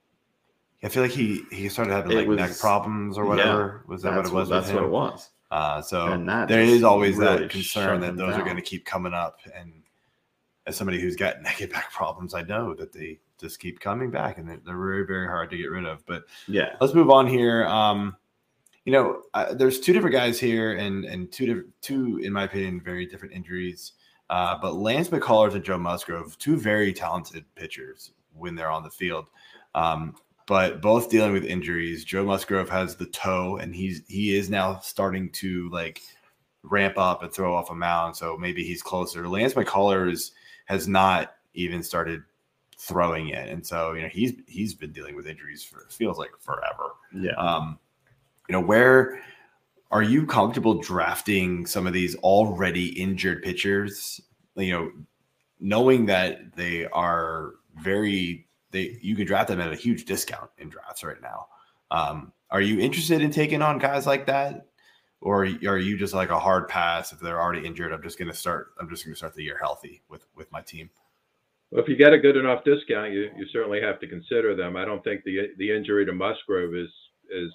[SPEAKER 2] I feel like he, he started having
[SPEAKER 3] It
[SPEAKER 2] like
[SPEAKER 3] was-
[SPEAKER 2] neck problems or whatever. was that what
[SPEAKER 3] that's
[SPEAKER 2] it was?
[SPEAKER 3] what,
[SPEAKER 2] with
[SPEAKER 3] that's what
[SPEAKER 2] him?
[SPEAKER 3] it was.
[SPEAKER 2] Uh, so
[SPEAKER 3] And that
[SPEAKER 2] there
[SPEAKER 3] just
[SPEAKER 2] is always
[SPEAKER 3] really
[SPEAKER 2] that concern
[SPEAKER 3] shut
[SPEAKER 2] that
[SPEAKER 3] him
[SPEAKER 2] those are
[SPEAKER 3] down.
[SPEAKER 2] going to keep coming up. And as somebody who's got neck and back problems, I know that they just keep coming back, and they're, they're very, very hard to get rid of. But
[SPEAKER 3] Yeah.
[SPEAKER 2] let's move on here. Um, you know, uh, there's two different guys here, and and two different, two in my opinion, very different injuries. Uh, but Lance McCullers and Joe Musgrove, two very talented pitchers when they're on the field. Um, but both dealing with injuries. Joe Musgrove has the toe, and he's he is now starting to like ramp up and throw off a mound. So maybe he's closer. Lance McCullers has not even started throwing yet, and so you know he's he's been dealing with injuries for feels like forever.
[SPEAKER 3] Yeah.
[SPEAKER 2] Um, you know, where are you comfortable drafting some of these already injured pitchers? You know, knowing that they are very they you can draft them at a huge discount in drafts right now. Um, are you interested in taking on guys like that, or are you just like a hard pass if they're already injured? I'm just going to start. I'm just going to start the year healthy with with my team.
[SPEAKER 4] Well, if you get a good enough discount, you, you certainly have to consider them. I don't think the the injury to Musgrove is is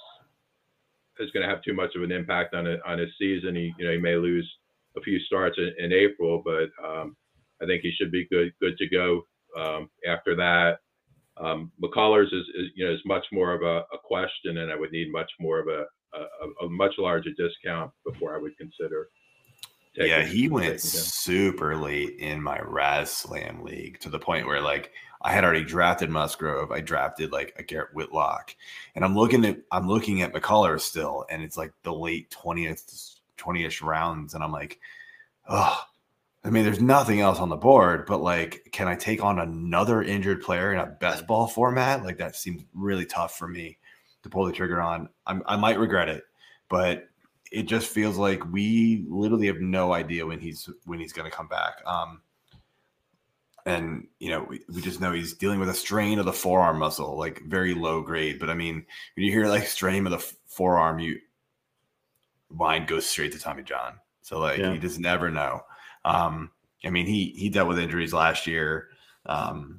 [SPEAKER 4] is going to have too much of an impact on it on his season. He you know he may lose a few starts in, in April, but um, I think he should be good good to go um, after that. Um, McCullers is, is you know is much more of a, a question, and I would need much more of a, a, a much larger discount before I would consider. Taking,
[SPEAKER 2] yeah, he went
[SPEAKER 4] taking him.
[SPEAKER 2] super late in my Raz Slam league to the point where like I had already drafted Musgrove. I drafted like a Garrett Whitlock, and I'm looking at I'm looking at McCullers still, and it's like the late twentieth, twenty-ish rounds, and I'm like, oh, I mean, there's nothing else on the board, but like, can I take on another injured player in a best ball format? Like that seems really tough for me to pull the trigger on. I'm, I might regret it, but it just feels like we literally have no idea when he's when he's going to come back. Um, and you know, we, we just know he's dealing with a strain of the forearm muscle, like very low grade. But I mean, when you hear like strain of the f- forearm, you mind goes straight to Tommy John. So like
[SPEAKER 3] Yeah.
[SPEAKER 2] you just never know. Um, I mean, he he dealt with injuries last year um,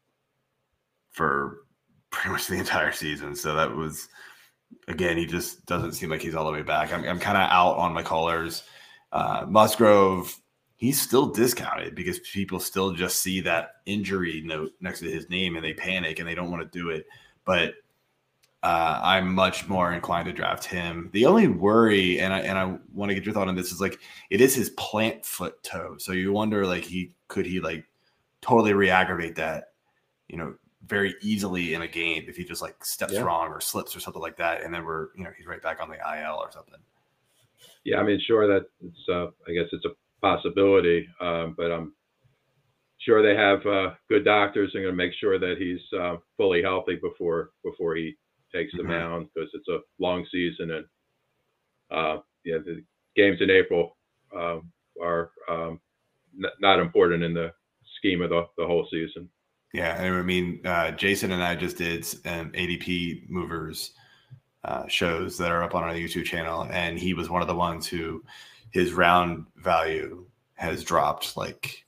[SPEAKER 2] for pretty much the entire season. So that was. Again, he just doesn't seem like he's all the way back. I'm, I'm kind of out on McCullers. Uh, Musgrove, he's still discounted because people still just see that injury note next to his name and they panic and they don't want to do it. But uh, I'm much more inclined to draft him. The only worry, and I and I want to get your thought on this, is like it is his plant foot toe. So you wonder, like, he could he like totally re-aggravate that, you know, very easily in a game if he just like steps
[SPEAKER 3] Yeah.
[SPEAKER 2] wrong or slips or something like that, and then we're you know he's right back on the I L or something.
[SPEAKER 4] Yeah, I mean, sure that it's uh, I guess it's a possibility, um, but I'm sure they have uh, good doctors and going to make sure that he's uh, fully healthy before before he takes the
[SPEAKER 2] Mhm.
[SPEAKER 4] mound, because it's a long season, and uh, yeah, the games in April um, are um, n- not important in the scheme of the, the whole season.
[SPEAKER 2] Yeah, and I mean, uh, Jason and I just did um, A D P movers uh, shows that are up on our YouTube channel, and he was one of the ones who his round value has dropped like,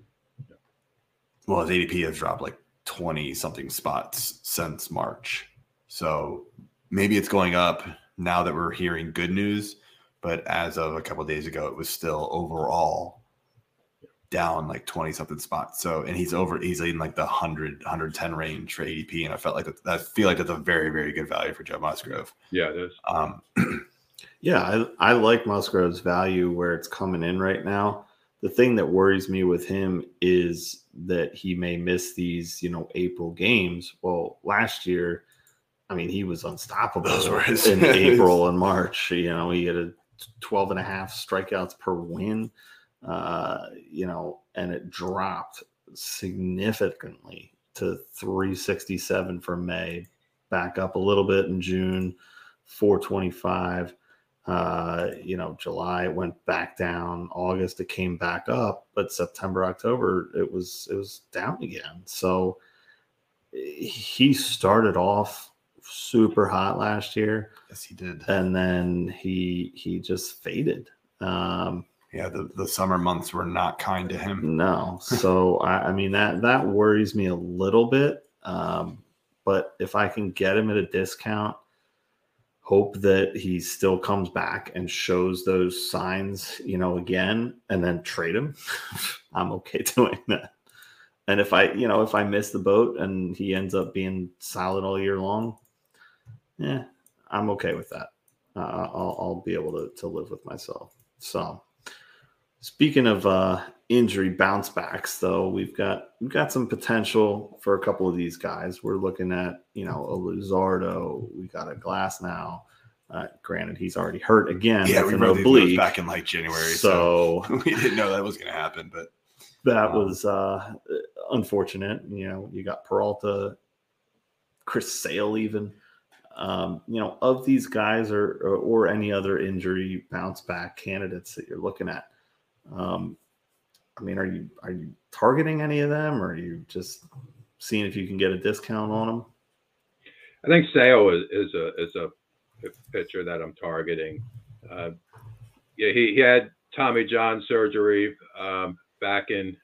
[SPEAKER 2] well, his A D P has dropped like twenty something spots since March. So maybe it's going up now that we're hearing good news, but as of a couple of days ago, it was still overall down like twenty something spots. So, and he's over, he's in like the one hundred, one hundred ten range for A D P. And I felt like that, I feel like that's a very, very good value for Joe Musgrove.
[SPEAKER 4] Yeah, it is.
[SPEAKER 2] Um,
[SPEAKER 3] Yeah, I, I like Musgrove's value where it's coming in right now. The thing that worries me with him is that he may miss these, you know, April games. Well, last year, I mean, he was unstoppable
[SPEAKER 2] Those were his-
[SPEAKER 3] in April and March. You know, he had a twelve and a half strikeouts per win, uh, you know, and it dropped significantly to three sixty-seven for May, back up a little bit in June, four twenty-five. Uh, you know, July it went back down. August it came back up, but September, October it was it was down again. So he started off super hot last year.
[SPEAKER 2] Yes, he did.
[SPEAKER 3] And then he he just faded. Um,
[SPEAKER 2] yeah, the, the summer months were not kind to him.
[SPEAKER 3] No. So, I, I mean, that, that worries me a little bit. Um, but if I can get him at a discount, hope that he still comes back and shows those signs, you know, again, and then trade him, I'm okay doing that. And if I, you know, if I miss the boat and he ends up being solid all year long, yeah, I'm okay with that. Uh, I'll, I'll be able to, to live with myself. So speaking of uh, injury bounce backs, though, we've got we've got some potential for a couple of these guys. We're looking at, you know, a Luzardo. We got a Glass now. Uh, granted, he's already hurt again.
[SPEAKER 2] Yeah,
[SPEAKER 3] with
[SPEAKER 2] we
[SPEAKER 3] an
[SPEAKER 2] wrote
[SPEAKER 3] oblique
[SPEAKER 2] these back in like January,
[SPEAKER 3] so,
[SPEAKER 2] so we didn't know that was going to happen. But
[SPEAKER 3] that
[SPEAKER 2] um,
[SPEAKER 3] was uh, unfortunate. You know, you got Peralta, Chris Sale, even. Um, you know, of these guys or, or or any other injury bounce back candidates that you're looking at. Um, I mean, are you are you targeting any of them, or are you just seeing if you can get a discount on them?
[SPEAKER 4] I think Sale is, is a is a pitcher that I'm targeting. Uh, yeah, he, he had Tommy John surgery um, back in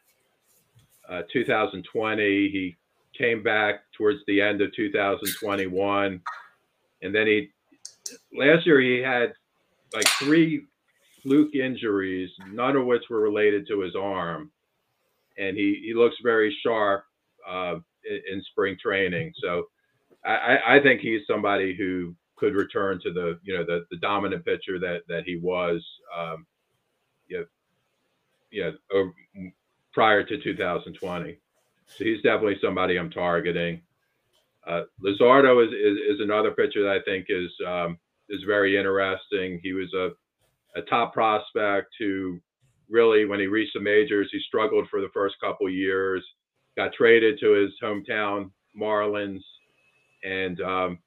[SPEAKER 4] uh, two thousand twenty. He came back towards the end of two thousand twenty-one, and then he last year he had like three fluke injuries, none of which were related to his arm, and he he looks very sharp uh, in, in spring training. So I, I think he's somebody who could return to the you know the, the dominant pitcher that that he was um, you know, you know, over, prior to two thousand twenty. So he's definitely somebody I'm targeting. Uh, Luzardo is, is is another pitcher that I think is um, is very interesting. He was a a top prospect who really, when he reached the majors, he struggled for the first couple of years, got traded to his hometown Marlins, and um,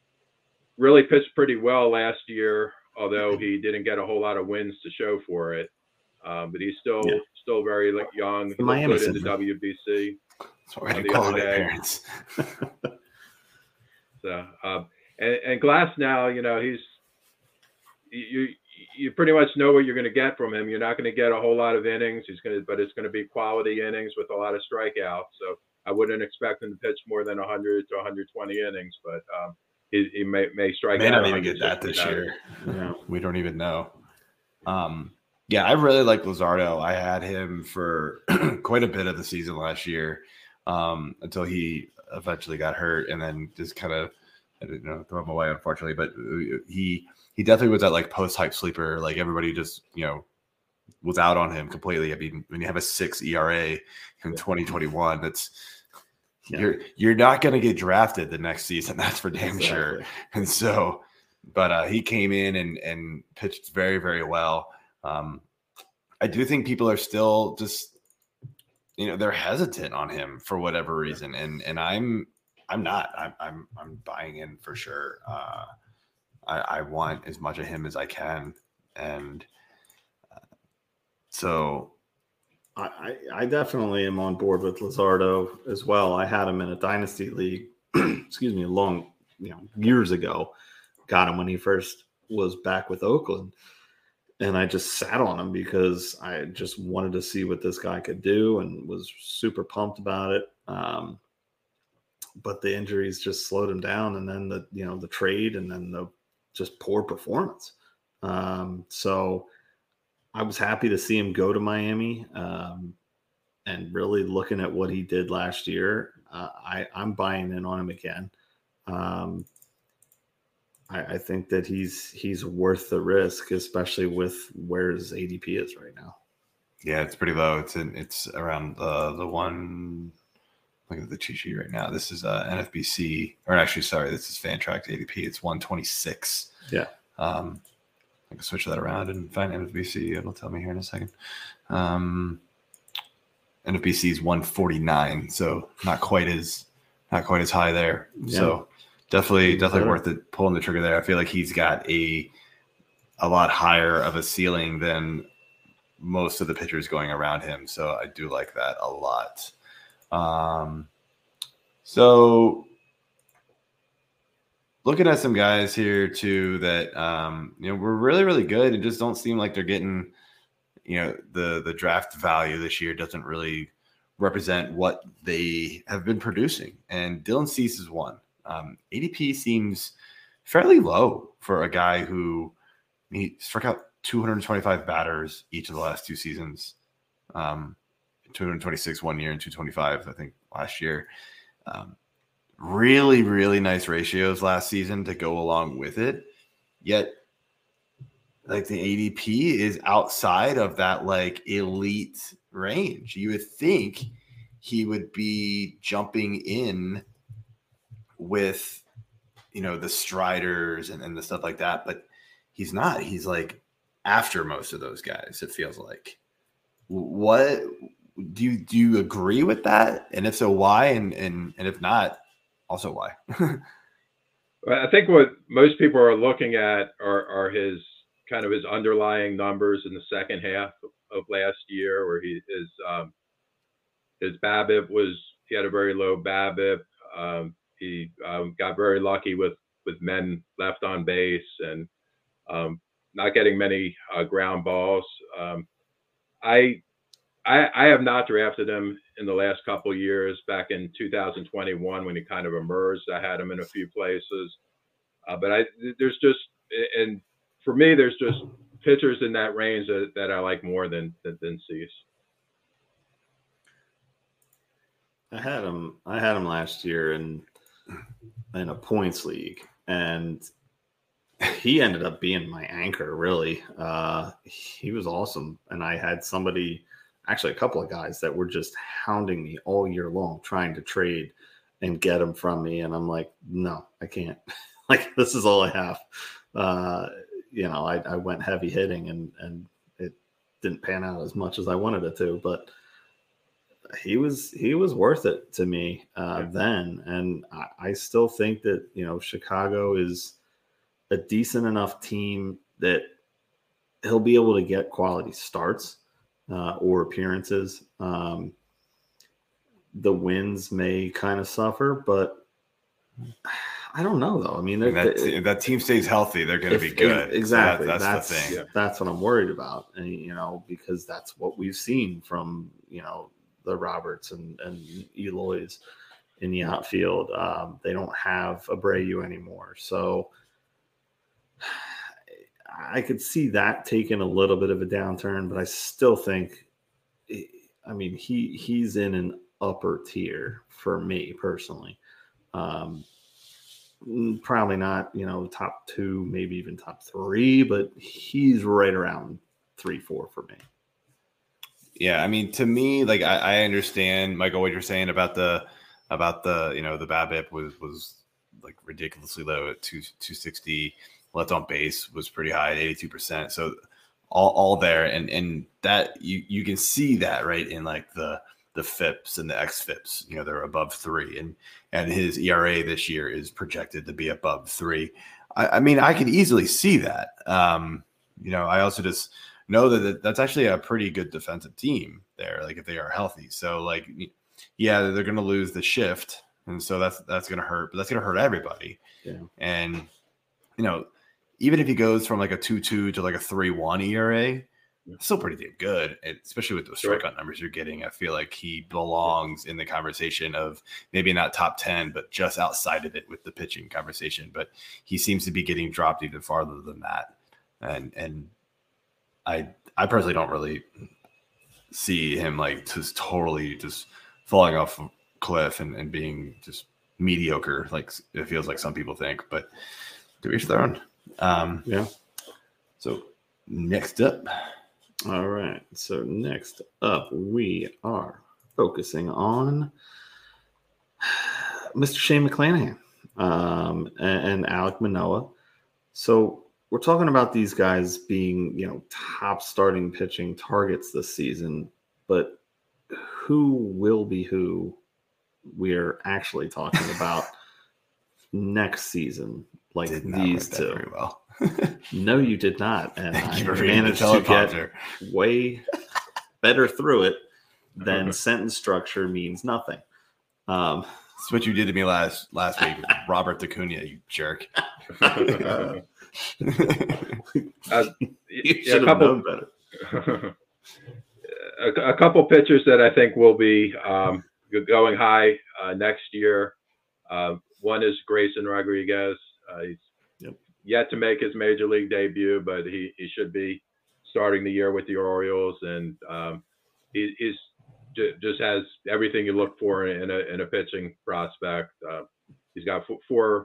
[SPEAKER 4] really pitched pretty well last year, although he didn't get a whole lot of wins to show for it. Um, but he's still yeah. still very young. He looked good in the W B C.
[SPEAKER 2] That's what we're call it, parents.
[SPEAKER 4] so, um, and, and Glass now, you know, he's you you pretty much know what you're going to get from him. You're not going to get a whole lot of innings. He's going to, but it's going to be quality innings with a lot of strikeouts. So I wouldn't expect him to pitch more than one hundred to one hundred twenty innings, but um, he, he may may strike.
[SPEAKER 2] May not even get that this year. Yeah, we don't even know. Um, yeah, I really like Luzardo. I had him for quite a bit of the season last year um, until he eventually got hurt, and then just kind of I didn't know throw him away, unfortunately. But he. He definitely was that like post-hype sleeper. Like everybody just, you know, was out on him completely. I mean, when you have a six E R A in twenty twenty-one, that's yeah. you're you're not going to get drafted the next season. That's for damn exactly. sure. And so, but uh, he came in and and pitched very very well. Um, I do think people are still just, you know, they're hesitant on him for whatever reason, and and I'm I'm not. I'm I'm I'm buying in for sure. Uh, I, I want as much of him as I can. And uh, so
[SPEAKER 3] I, I definitely am on board with Luzardo as well. I had him in a dynasty league, excuse me, long, you know, years ago, got him when he first was back with Oakland. And I just sat on him because I just wanted to see what this guy could do and was super pumped about it. Um, but the injuries just slowed him down. And then the, you know, the trade and then the, just poor performance. Um, so I was happy to see him go to Miami um, and really looking at what he did last year. Uh, I, I'm buying in on him again. Um, I, I think that he's, he's worth the risk, especially with where his A D P is right now.
[SPEAKER 2] Yeah, it's pretty low. It's in, it's around the, the one, look at the cheat sheet right now. This is uh, N F B C, or actually, sorry, this is Fantrax A D P. It's one twenty-six.
[SPEAKER 3] Yeah.
[SPEAKER 2] Um, I can switch that around and find N F B C. It'll tell me here in a second. Um, N F B C is one forty-nine, so not quite as not quite as high there. Yeah. So definitely, definitely Better. worth it pulling the trigger there. I feel like he's got a a lot higher of a ceiling than most of the pitchers going around him. So I do like that a lot. Um, so looking at some guys here too that um, you know were really really good and just don't seem like they're getting, you know, the the draft value this year doesn't really represent what they have been producing. And Dylan Cease is one. Um, A D P seems fairly low for a guy who he struck out two hundred twenty-five batters each of the last two seasons. Um, two hundred twenty-six one year and two hundred twenty-five, I think, last year. Um, really, really nice ratios last season to go along with it. Yet, like the A D P is outside of that like elite range. You would think he would be jumping in with, you know, the Striders and, and the stuff like that, but he's not. He's like after most of those guys, it feels like. What do you do you agree with that? And if so, why? And and and if not, also why?
[SPEAKER 4] Well, I think what most people are looking at are, are his kind of his underlying numbers in the second half of last year, where he is um, his BABIP was he had a very low BABIP. Um, he um, got very lucky with with men left on base and um, not getting many uh, ground balls. Um, I, I I have not drafted him in the last couple of years. Back in two thousand twenty-one, when he kind of emerged, I had him in a few places. Uh, but I there's just and for me, there's just pitchers in that range that, that I like more than than, than Cease.
[SPEAKER 3] I had him. I had him last year in in a points league, and he ended up being my anchor. Really, uh, he was awesome, and I had somebody, actually a couple of guys that were just hounding me all year long, trying to trade and get him from me, and I'm like, no, I can't. Like, this is all I have. Uh, you know, I, I went heavy hitting, and and it didn't pan out as much as I wanted it to, but he was he was worth it to me uh, yeah. then, and I, I still think that, you know, Chicago is a decent enough team that he'll be able to get quality starts uh, or appearances. Um, the wins may kind of suffer, but I don't know though. I mean,
[SPEAKER 2] that, if that team stays healthy, they're going to be good.
[SPEAKER 3] Exactly.
[SPEAKER 2] So that, that's,
[SPEAKER 3] that's
[SPEAKER 2] the thing.
[SPEAKER 3] That's what I'm worried about, and you know, because that's what we've seen from, you know, the Roberts and, and Eloys in the outfield. Um, they don't have Abreu anymore. So I could see that taking a little bit of a downturn, but I still think, I mean, he he's in an upper tier for me personally. Um, probably not, you know, top two, maybe even top three, but he's right around three, four for me.
[SPEAKER 2] Yeah, I mean, to me, like I, I understand, Michael, what you're saying about the about the you know the BABIP was was like ridiculously low at two two sixty. Left on base was pretty high at eighty-two percent. So all all there, and and that you you can see that right in like the the F I Ps and the X F I Ps. You know, they're above three, and and his E R A this year is projected to be above three. I, I mean, I could easily see that. Um, you know, I also just know that that's actually a pretty good defensive team there, like if they are healthy. So like, yeah, they're going to lose the shift. And so that's, that's going to hurt, but that's going to hurt everybody.
[SPEAKER 3] Yeah.
[SPEAKER 2] And, you know, even if he goes from like a two two to like a three one E R A, it's still pretty damn good, especially with those strikeout numbers you're getting. I feel like he belongs in the conversation of maybe not top ten, but just outside of it with the pitching conversation. But he seems to be getting dropped even farther than that. And, and, I I personally don't really see him like just totally just falling off a cliff and, and being just mediocre, like it feels like some people think, but to each their own. Um,
[SPEAKER 3] yeah.
[SPEAKER 2] So next up.
[SPEAKER 3] All right. So next up, we are focusing on Mister Shane McClanahan um, and, and Alek Manoah. So we're talking about these guys being, you know, top starting pitching targets this season, but who will be who we're actually talking about next season? Like
[SPEAKER 2] did not
[SPEAKER 3] these
[SPEAKER 2] write
[SPEAKER 3] two.
[SPEAKER 2] That very well.
[SPEAKER 3] No, you did not, and
[SPEAKER 2] Thank
[SPEAKER 3] I
[SPEAKER 2] you for reading
[SPEAKER 3] managed
[SPEAKER 2] the
[SPEAKER 3] to get
[SPEAKER 2] teleprompter.
[SPEAKER 3] way better through it than sentence structure means nothing. Um,
[SPEAKER 2] That's what you did to me last last week, Robert Acuna, you jerk.
[SPEAKER 3] uh,
[SPEAKER 4] Uh,
[SPEAKER 3] you
[SPEAKER 4] yeah,
[SPEAKER 3] should
[SPEAKER 4] a
[SPEAKER 3] have
[SPEAKER 4] couple,
[SPEAKER 3] known better.
[SPEAKER 4] a, a couple pitchers that I think will be um, going high uh, next year. Uh, one is Grayson Rodriguez. Uh, he's
[SPEAKER 3] Yep.
[SPEAKER 4] yet to make his major league debut, but he, he should be starting the year with the Orioles, and um, he he's j- just has everything you look for in a in a pitching prospect. Uh, he's got f- four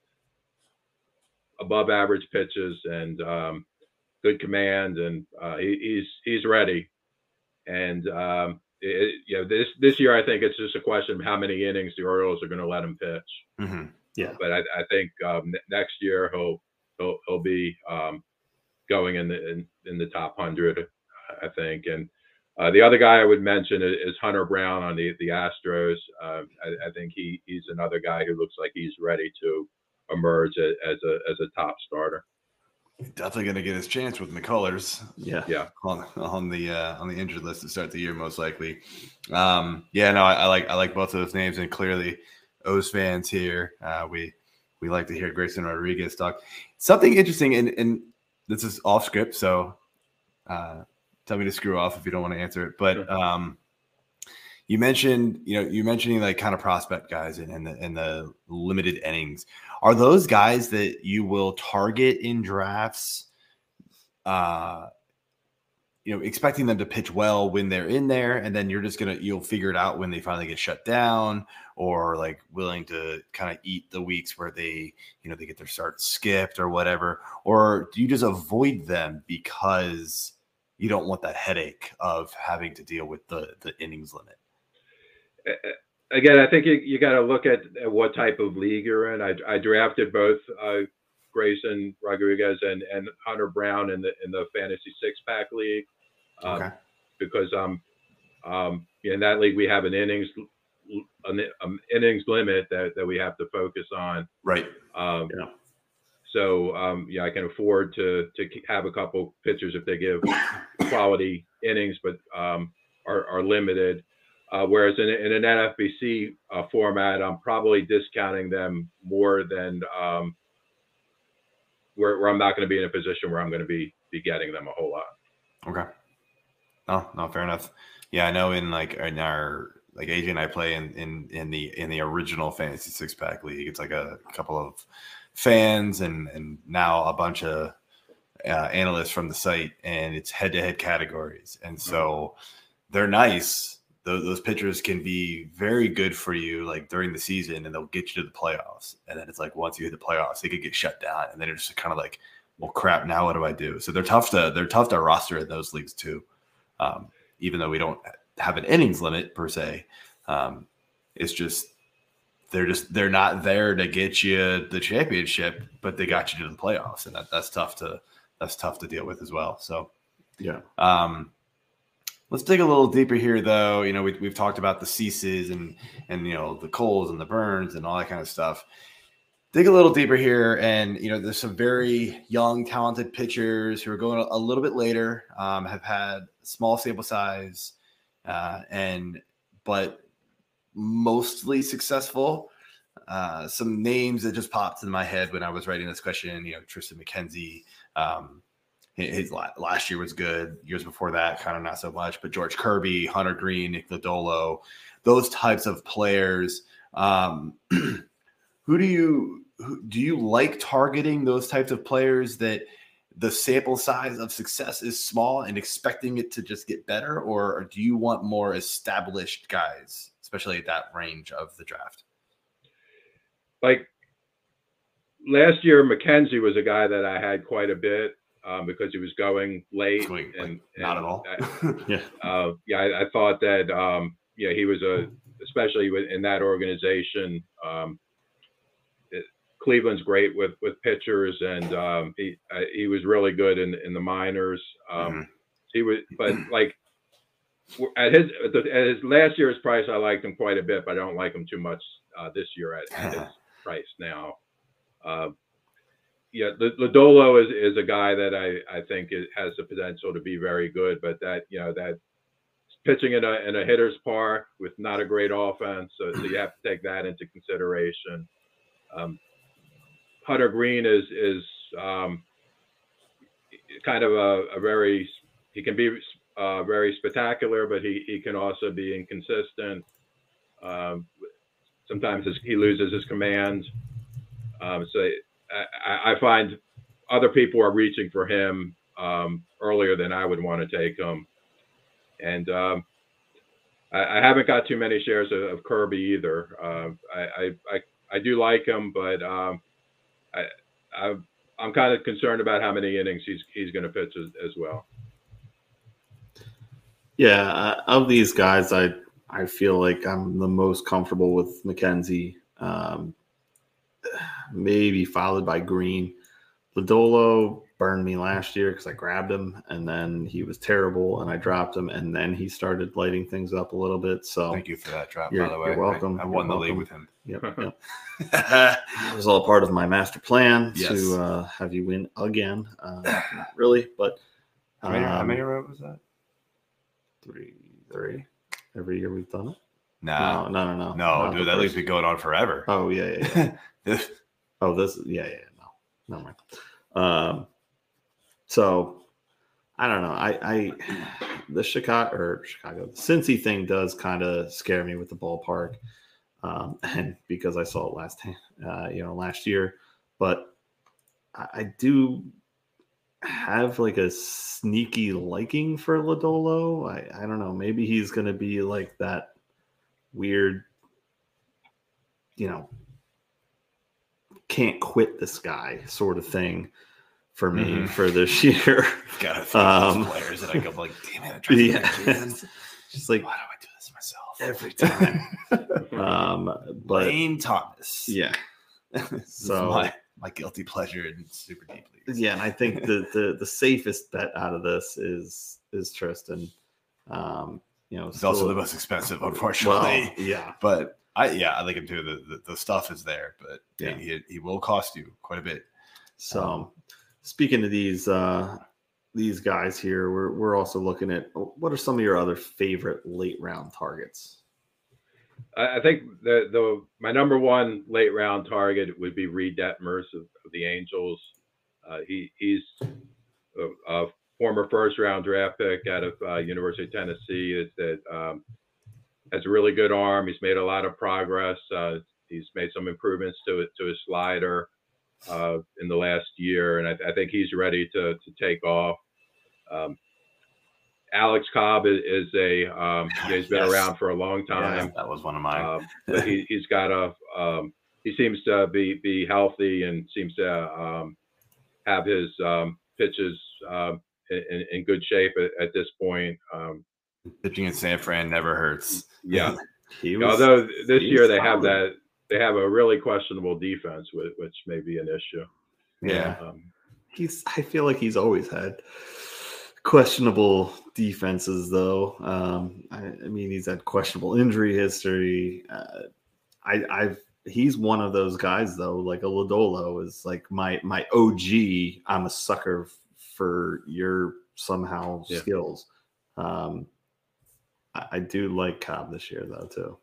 [SPEAKER 4] above average pitches and um, good command, and uh, he, he's he's ready. And um, it, you know, this this year I think it's just a question of how many innings the Orioles are going to let him pitch.
[SPEAKER 2] Mm-hmm.
[SPEAKER 3] Yeah.
[SPEAKER 4] But I, I think um, next year he'll he'll he'll be um, going in the in, in the top hundred, I think. And uh, the other guy I would mention is, is Hunter Brown on the the Astros. Uh, I, I think he he's another guy who looks like he's ready to emerge as, as a as a top starter.
[SPEAKER 2] Definitely going to get his chance with McCullers.
[SPEAKER 3] Yeah.
[SPEAKER 4] Yeah.
[SPEAKER 2] On, on the uh, on the injured list to start the year, most likely. Um, yeah, no, I, I like I like both of those names, and clearly, O's fans here, uh, we we like to hear Grayson Rodriguez talk. Something interesting, and and this is off script, so uh, tell me to screw off if you don't want to answer it. But um, you mentioned, you know, you mentioning like kind of prospect guys in, in the in the limited innings. Are those guys that you will target in drafts? Uh, you know, expecting them to pitch well when they're in there, and then you're just gonna you'll figure it out when they finally get shut down, or like willing to kind of eat the weeks where they, you know, they get their start skipped or whatever, or do you just avoid them because you don't want that headache of having to deal with the the innings limit?
[SPEAKER 4] Again, I think you, you got to look at, at what type of league you're in. I, I drafted both uh, Grayson Rodriguez and, and Hunter Brown in the in the fantasy six pack league, um,
[SPEAKER 2] Okay.
[SPEAKER 4] because um, um, in that league we have an innings an, an innings limit that, that we have to focus on.
[SPEAKER 2] Right.
[SPEAKER 4] Um,
[SPEAKER 3] Yeah.
[SPEAKER 4] So um, yeah, I can afford to to have a couple pitchers if they give quality innings, but um, are, are limited. Uh, whereas in, in an N F B C uh, format, I'm probably discounting them more than um, where, where I'm not going to be in a position where I'm going to be be getting them a whole lot.
[SPEAKER 2] Okay. No, no, fair enough. Yeah, I know in like in our like A J and I play in in in the in the original fantasy six pack league. It's like a couple of fans and and now a bunch of uh, analysts from the site, and it's head to head categories, and so they're nice. Those, those pitchers can be very good for you, like during the season, and they'll get you to the playoffs. And then it's like once you hit the playoffs, they could get shut down, and then it's just kind of like, well, crap. Now what do I do? So they're tough to they're tough to roster in those leagues too, um, even though we don't have an innings limit per se. Um, it's just they're just they're not there to get you the championship, but they got you to the playoffs, and that, that's tough to that's tough to deal with as well. So
[SPEAKER 3] Yeah.
[SPEAKER 2] Um, Let's dig a little deeper here, though. You know, we, we've talked about the Ceases and, and, you know, the Coles and the Burns and all that kind of stuff. Dig a little deeper here. And, you know, there's some very young, talented pitchers who are going a little bit later, um, have had small sample size, uh, and, but mostly successful. Uh, some names that just popped in my head when I was writing this question, you know, Tristan McKenzie, um, his last year was good. Years before that, kind of not so much. But George Kirby, Hunter Green, Nick Lodolo, those types of players. Um, who do you who, do you like targeting those types of players that the sample size of success is small and expecting it to just get better, or do you want more established guys, especially at that range of the draft?
[SPEAKER 4] Like last year, McKenzie was a guy that I had quite a bit. Um, because he was going late,
[SPEAKER 2] Sweet,
[SPEAKER 4] and,
[SPEAKER 2] like, not
[SPEAKER 4] and
[SPEAKER 2] at all.
[SPEAKER 3] I, yeah,
[SPEAKER 4] uh, yeah, I, I thought that um, yeah, he was a especially in that organization. Um, it, Cleveland's great with with pitchers, and um, he uh, he was really good in in the minors. Um, mm-hmm. He was, but like at his at, the, at his last year's price, I liked him quite a bit, but I don't like him too much uh, this year at, at his price now. Uh, Yeah, Lodolo is, is a guy that I, I think it has the potential to be very good, but that, you know, that pitching in a in a hitter's park with not a great offense, so, so you have to take that into consideration. Um, Hunter Green is is um, kind of a, a very he can be uh, very spectacular, but he, he can also be inconsistent. Um, sometimes his, he loses his command. Um, so I, I find other people are reaching for him um, earlier than I would want to take him. And um, I, I haven't got too many shares of, of Kirby either. Uh, I, I, I I do like him, but um, I, I I'm kind of concerned about how many innings he's he's going to pitch as, as well.
[SPEAKER 3] Yeah, uh, of these guys, I I feel like I'm the most comfortable with McKenzie. Um, maybe followed by Green. Lodolo burned me last year because I grabbed him, and then he was terrible, and I dropped him, and then he started lighting things up a little bit. So
[SPEAKER 2] thank you for that drop,
[SPEAKER 3] you're,
[SPEAKER 2] by the way.
[SPEAKER 3] You're welcome.
[SPEAKER 2] I, I won
[SPEAKER 3] you're
[SPEAKER 2] the
[SPEAKER 3] welcome.
[SPEAKER 2] league with him.
[SPEAKER 3] Yep, yep. It was all part of my master plan
[SPEAKER 2] Yes.
[SPEAKER 3] to uh, have you win again. Uh, not really, but
[SPEAKER 2] How many, how
[SPEAKER 3] um,
[SPEAKER 2] many row was that?
[SPEAKER 3] Three, three. Every year we've done it.
[SPEAKER 2] Nah.
[SPEAKER 3] No, no, no, no.
[SPEAKER 2] No,
[SPEAKER 3] Not
[SPEAKER 2] dude,
[SPEAKER 3] the
[SPEAKER 2] that league's
[SPEAKER 3] first.
[SPEAKER 2] been going on forever.
[SPEAKER 3] Oh yeah, yeah, yeah. Oh, this, yeah, yeah, no, never mind. Um, so I don't know. I, I, the Chicago or Chicago, the Cincy thing does kind of scare me with the ballpark, um, and because I saw it last, uh, you know, last year. But I, I do have like a sneaky liking for Lodolo. I, I don't know. Maybe he's going to be like that weird, you know, can't quit this guy sort of thing for me
[SPEAKER 2] Mhm.
[SPEAKER 3] for this year.
[SPEAKER 2] Gotta think
[SPEAKER 3] Um,
[SPEAKER 2] of those players that I go like, damn it, I tried to
[SPEAKER 3] Yeah,
[SPEAKER 2] pick Jason.
[SPEAKER 3] just like
[SPEAKER 2] Why do I do this myself?
[SPEAKER 3] every time. um, but
[SPEAKER 2] Blaine Thomas.
[SPEAKER 3] yeah,
[SPEAKER 2] so
[SPEAKER 3] so
[SPEAKER 2] my, my guilty pleasure in super deep leagues.
[SPEAKER 3] yeah, and I think the, the the safest bet out of this is is Tristan. Um, you know,
[SPEAKER 2] It's also
[SPEAKER 3] still-
[SPEAKER 2] the most expensive, unfortunately.
[SPEAKER 3] well, yeah,
[SPEAKER 2] But I, yeah, I like him too. The, the, the stuff is there, but
[SPEAKER 3] Yeah.
[SPEAKER 2] he, he will cost you quite a bit.
[SPEAKER 3] So,
[SPEAKER 2] Um,
[SPEAKER 3] speaking of these uh, these guys here, we're we're also looking at what are some of your other favorite late round targets?
[SPEAKER 4] I, I think the the my number one late round target would be Reed Detmers of, of the Angels. Uh, he he's a, a former first round draft pick out of uh, University of Tennessee. Is that um, has a really good arm. He's made a lot of progress. Uh, he's made some improvements to it to his slider uh, in the last year, and I, I think he's ready to to take off. Um, Alex Cobb is, is a um, he's been
[SPEAKER 2] Yes.
[SPEAKER 4] around for a long time.
[SPEAKER 2] Yeah, that was one of mine.
[SPEAKER 4] Um, but he, he's got a um, he seems to be be healthy and seems to um, have his um, pitches um, in, in good shape at, at this point. Um,
[SPEAKER 2] Pitching in San Fran never hurts.
[SPEAKER 4] yeah,
[SPEAKER 3] He was,
[SPEAKER 4] although this
[SPEAKER 3] he's
[SPEAKER 4] year they have
[SPEAKER 3] solid.
[SPEAKER 4] that they have a really questionable defense, which, which may be an issue.
[SPEAKER 2] Yeah.
[SPEAKER 4] Um,
[SPEAKER 3] he's. I feel like he's always had questionable defenses, though. Um, I, I mean, he's had questionable injury history. Uh, I, I've he's one of those guys, though. Like a Lodolo is like my my O G. I'm a sucker f- for your somehow
[SPEAKER 4] Yeah.
[SPEAKER 3] skills. Um, I, I do like Cobb this year, though, too.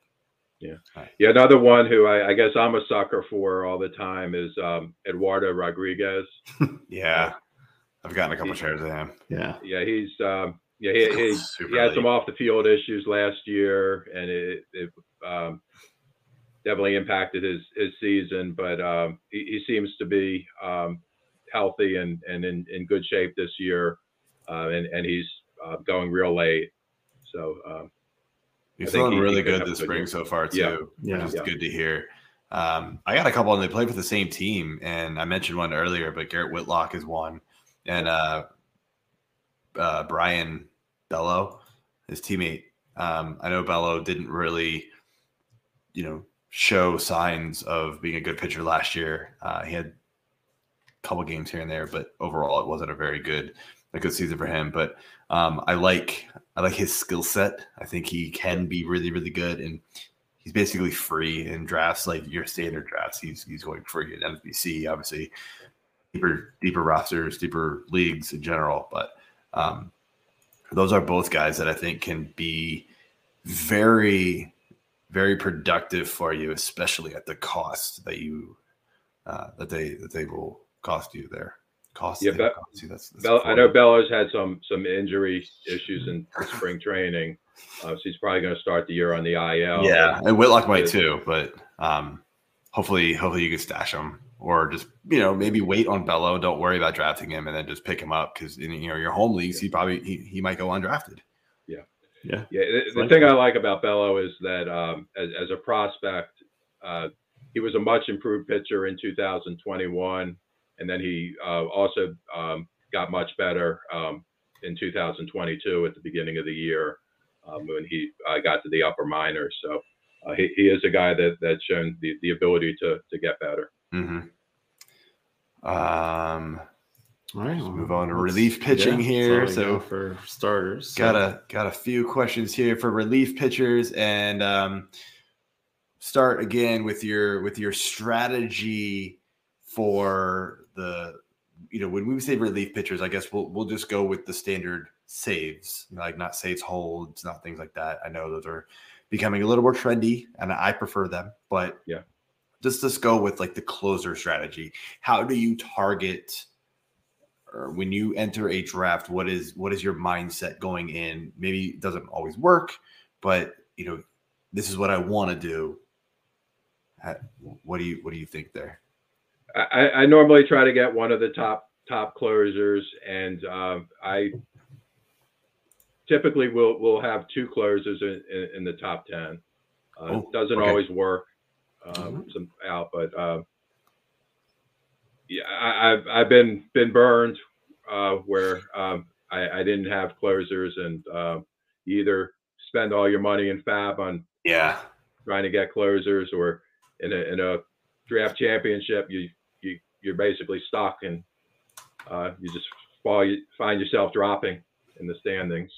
[SPEAKER 4] yeah, another one who I, I guess I'm a sucker for all the time is um, Eduardo Rodriguez.
[SPEAKER 2] Yeah. I've gotten a couple shares of him.
[SPEAKER 3] Yeah,
[SPEAKER 4] Yeah, he's um, yeah he he,
[SPEAKER 2] Super
[SPEAKER 4] he had
[SPEAKER 2] late.
[SPEAKER 4] some off the field issues last year, and it, it um, definitely impacted his his season. But um, he, he seems to be um, healthy and and in, in good shape this year, uh, and and he's uh, going real late. So um,
[SPEAKER 2] He's
[SPEAKER 4] I think
[SPEAKER 2] feeling
[SPEAKER 4] he-
[SPEAKER 2] really
[SPEAKER 4] he could
[SPEAKER 2] good
[SPEAKER 4] have a
[SPEAKER 2] this
[SPEAKER 4] good
[SPEAKER 2] spring
[SPEAKER 4] year.
[SPEAKER 2] so far, too,
[SPEAKER 4] Yeah.
[SPEAKER 3] Yeah.
[SPEAKER 2] which is
[SPEAKER 4] Yeah.
[SPEAKER 2] good to hear. Um, I got a couple, and they play for the same team. And I mentioned one earlier, but Garrett Whitlock is one. And uh, uh, Brian Bello, his teammate. Um, I know Bello didn't really, you know, show signs of being a good pitcher last year. Uh, he had a couple games here and there, but overall, it wasn't a very good, a good season for him. But um, I like, I like his skill set. I think he can be really, really good, and he's basically free in drafts like your standard drafts. He's he's going free in N F B C, obviously deeper deeper rosters, deeper leagues in general. But um, those are both guys that I think can be very, very productive for you, especially at the cost that you uh, that they that they will cost you there. Cost,
[SPEAKER 4] yeah,
[SPEAKER 2] they
[SPEAKER 4] Be-
[SPEAKER 2] will cost you. That's, that's
[SPEAKER 4] Bell, I know Bellows had some some injury issues in spring training, uh, so he's probably going to start the year on the I L.
[SPEAKER 2] Yeah, and Whitlock might too, but um, hopefully, hopefully you can stash him, or just you know maybe wait on Bello. Don't worry about drafting him, and then just pick him up because in you know your home leagues, he probably he, he might go undrafted.
[SPEAKER 4] Yeah,
[SPEAKER 3] yeah,
[SPEAKER 4] yeah. The, the thing I like about Bello is that um, as as a prospect, uh, he was a much improved pitcher in two thousand twenty-one, and then he uh, also um, got much better um, in two thousand twenty-two at the beginning of the year um, when he uh, got to the upper minors. So uh, he, he is a guy that that's shown the, the ability to to get better.
[SPEAKER 2] Mm-hmm. Um,
[SPEAKER 3] all right,
[SPEAKER 2] let's move on to relief pitching
[SPEAKER 3] yeah,
[SPEAKER 2] here.
[SPEAKER 3] So
[SPEAKER 2] So
[SPEAKER 3] for starters,
[SPEAKER 2] got
[SPEAKER 3] so.
[SPEAKER 2] a got a few questions here for relief pitchers, and um, start again with your with your strategy for the you know when we say relief pitchers, I guess we'll we'll just go with the standard saves, like not saves holds, not things like that. I know those are becoming a little more trendy, and I prefer them, but
[SPEAKER 4] yeah.
[SPEAKER 2] Just let's go with like the closer strategy. How do you target, or when you enter a draft, what is what is your mindset going in? Maybe it doesn't always work, but you know, this is what I want to do. What do you what do you think there?
[SPEAKER 4] I, I normally try to get one of the top top closers, and uh, I typically will will have two closers in, in, in the top ten. Uh,
[SPEAKER 2] oh,
[SPEAKER 4] it doesn't
[SPEAKER 2] okay.
[SPEAKER 4] always work. Um,
[SPEAKER 2] Mm-hmm.
[SPEAKER 4] some out, but uh, yeah, I, I've I've been been burned uh, where um, I, I didn't have closers, and uh, you either spend all your money in fab on
[SPEAKER 2] yeah
[SPEAKER 4] trying to get closers, or in a in a draft championship, you you you're basically stuck, and uh, you just fall you find yourself dropping in the standings.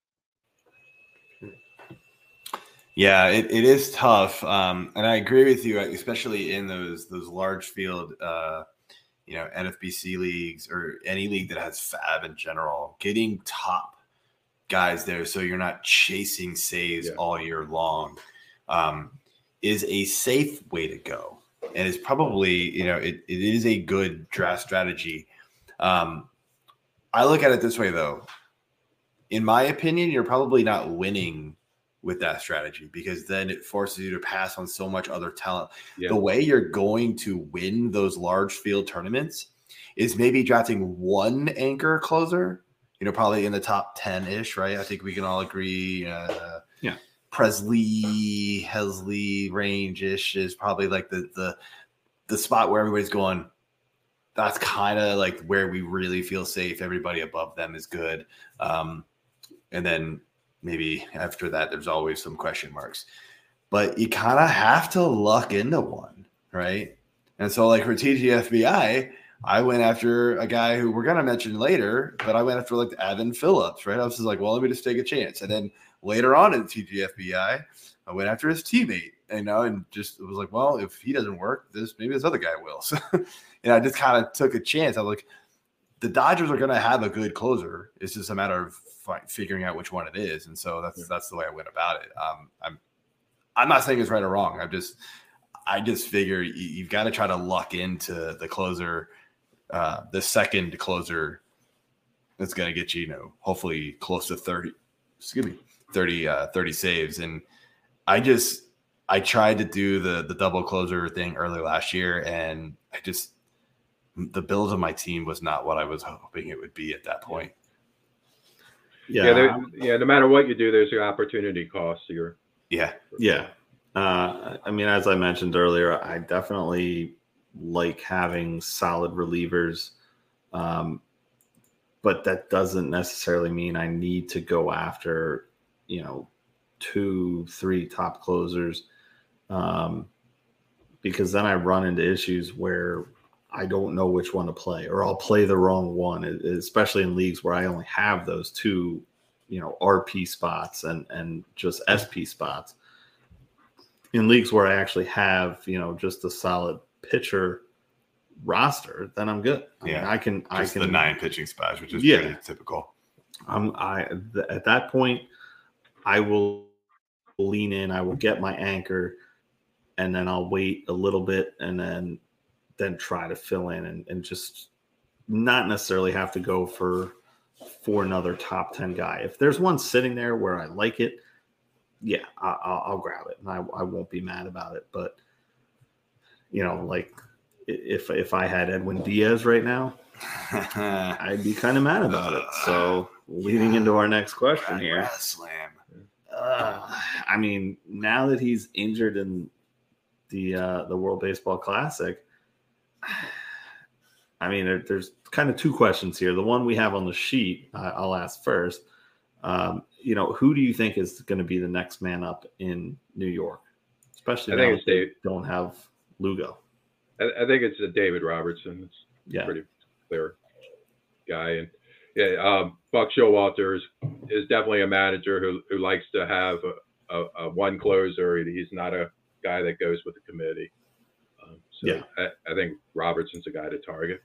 [SPEAKER 2] Yeah, it, it is tough, um, and I agree with you, especially in those those large field, uh, you know, N F B C leagues or any league that has fab in general. Getting top guys there, so you're not chasing saves
[SPEAKER 4] Yeah.
[SPEAKER 2] all year long, um, is a safe way to go, and it's probably you know it, it is a good draft strategy. Um, I look at it this way, though. In my opinion, you're probably not winning with that strategy because then it forces you to pass on so much other talent.
[SPEAKER 4] Yeah.
[SPEAKER 2] The way you're going to win those large field tournaments is maybe drafting one anchor closer, you know, probably in the top ten ish, right? I think we can all agree. Uh,
[SPEAKER 3] yeah.
[SPEAKER 2] Presley, Hesley range ish is probably like the, the, the spot where everybody's going. That's kind of like where we really feel safe. Everybody above them is good. Um, and then, maybe after that, there's always some question marks, but you kind of have to luck into one, right? And so, like for T G F B I, I went after a guy who we're gonna mention later, but I went after like Evan Phillips, right? I was just like, well, let me just take a chance. And then later on in T G F B I, I went after his teammate, you know, and just it was like, well, if he doesn't work, this maybe this other guy will. So, and I just kind of took a chance. I was like, the Dodgers are gonna have a good closer. It's just a matter of figuring out which one it is, and so that's that's the way I went about it. Um, I'm I'm not saying it's right or wrong. I'm just I just figure you, you've got to try to luck into the closer, uh, the second closer that's going to get you, you know, hopefully close to thirty. Excuse me, thirty, uh, thirty saves. And I just I tried to do the the double closer thing early last year, and I just the build of my team was not what I was hoping it would be at that point.
[SPEAKER 3] Yeah,
[SPEAKER 4] yeah, there, yeah. No matter what you do, there's your opportunity cost. So you're
[SPEAKER 2] yeah,
[SPEAKER 3] yeah. Uh, I mean, as I mentioned earlier, I definitely like having solid relievers, um, but that doesn't necessarily mean I need to go after, you know, two, three top closers, um, because then I run into issues where I don't know which one to play, or I'll play the wrong one, especially in leagues where I only have those two, you know, R P spots and, and just S P spots. In leagues where I actually have, you know, just a solid pitcher roster, then I'm good. I
[SPEAKER 2] yeah,
[SPEAKER 3] mean, I can,
[SPEAKER 2] just
[SPEAKER 3] I can
[SPEAKER 2] the nine pitching spots, which is
[SPEAKER 3] yeah.
[SPEAKER 2] pretty typical.
[SPEAKER 3] I'm I th- at that point, I will lean in. I will get my anchor, and then I'll wait a little bit, and then then try to fill in and, and just not necessarily have to go for for another top ten guy. If there's one sitting there where I like it, yeah, I, I'll, I'll grab it, and I, I won't be mad about it. But you know, like if if I had Edwin Diaz right now, I'd be kind of mad about it. So leading into our next question
[SPEAKER 2] Brad
[SPEAKER 3] here,
[SPEAKER 2] Slam.
[SPEAKER 3] uh, I mean, now that he's injured in the uh, the World Baseball Classic, I mean, there, there's kind of two questions here. The one we have on the sheet, uh, I'll ask first. Um, you know, who do you think is going to be the next man up in New York, especially
[SPEAKER 4] I
[SPEAKER 3] now
[SPEAKER 4] think it's
[SPEAKER 3] that they
[SPEAKER 4] Dave.
[SPEAKER 3] don't have Lugo?
[SPEAKER 4] I, I think it's uh, David Robertson. It's
[SPEAKER 3] Yeah,
[SPEAKER 4] pretty clear guy, and yeah, um, Buck Showalter is, is definitely a manager who who likes to have a, a, a one closer. He's not a guy that goes with the committee. Um, so
[SPEAKER 3] Yeah.
[SPEAKER 4] I, I think Robertson's a guy to target.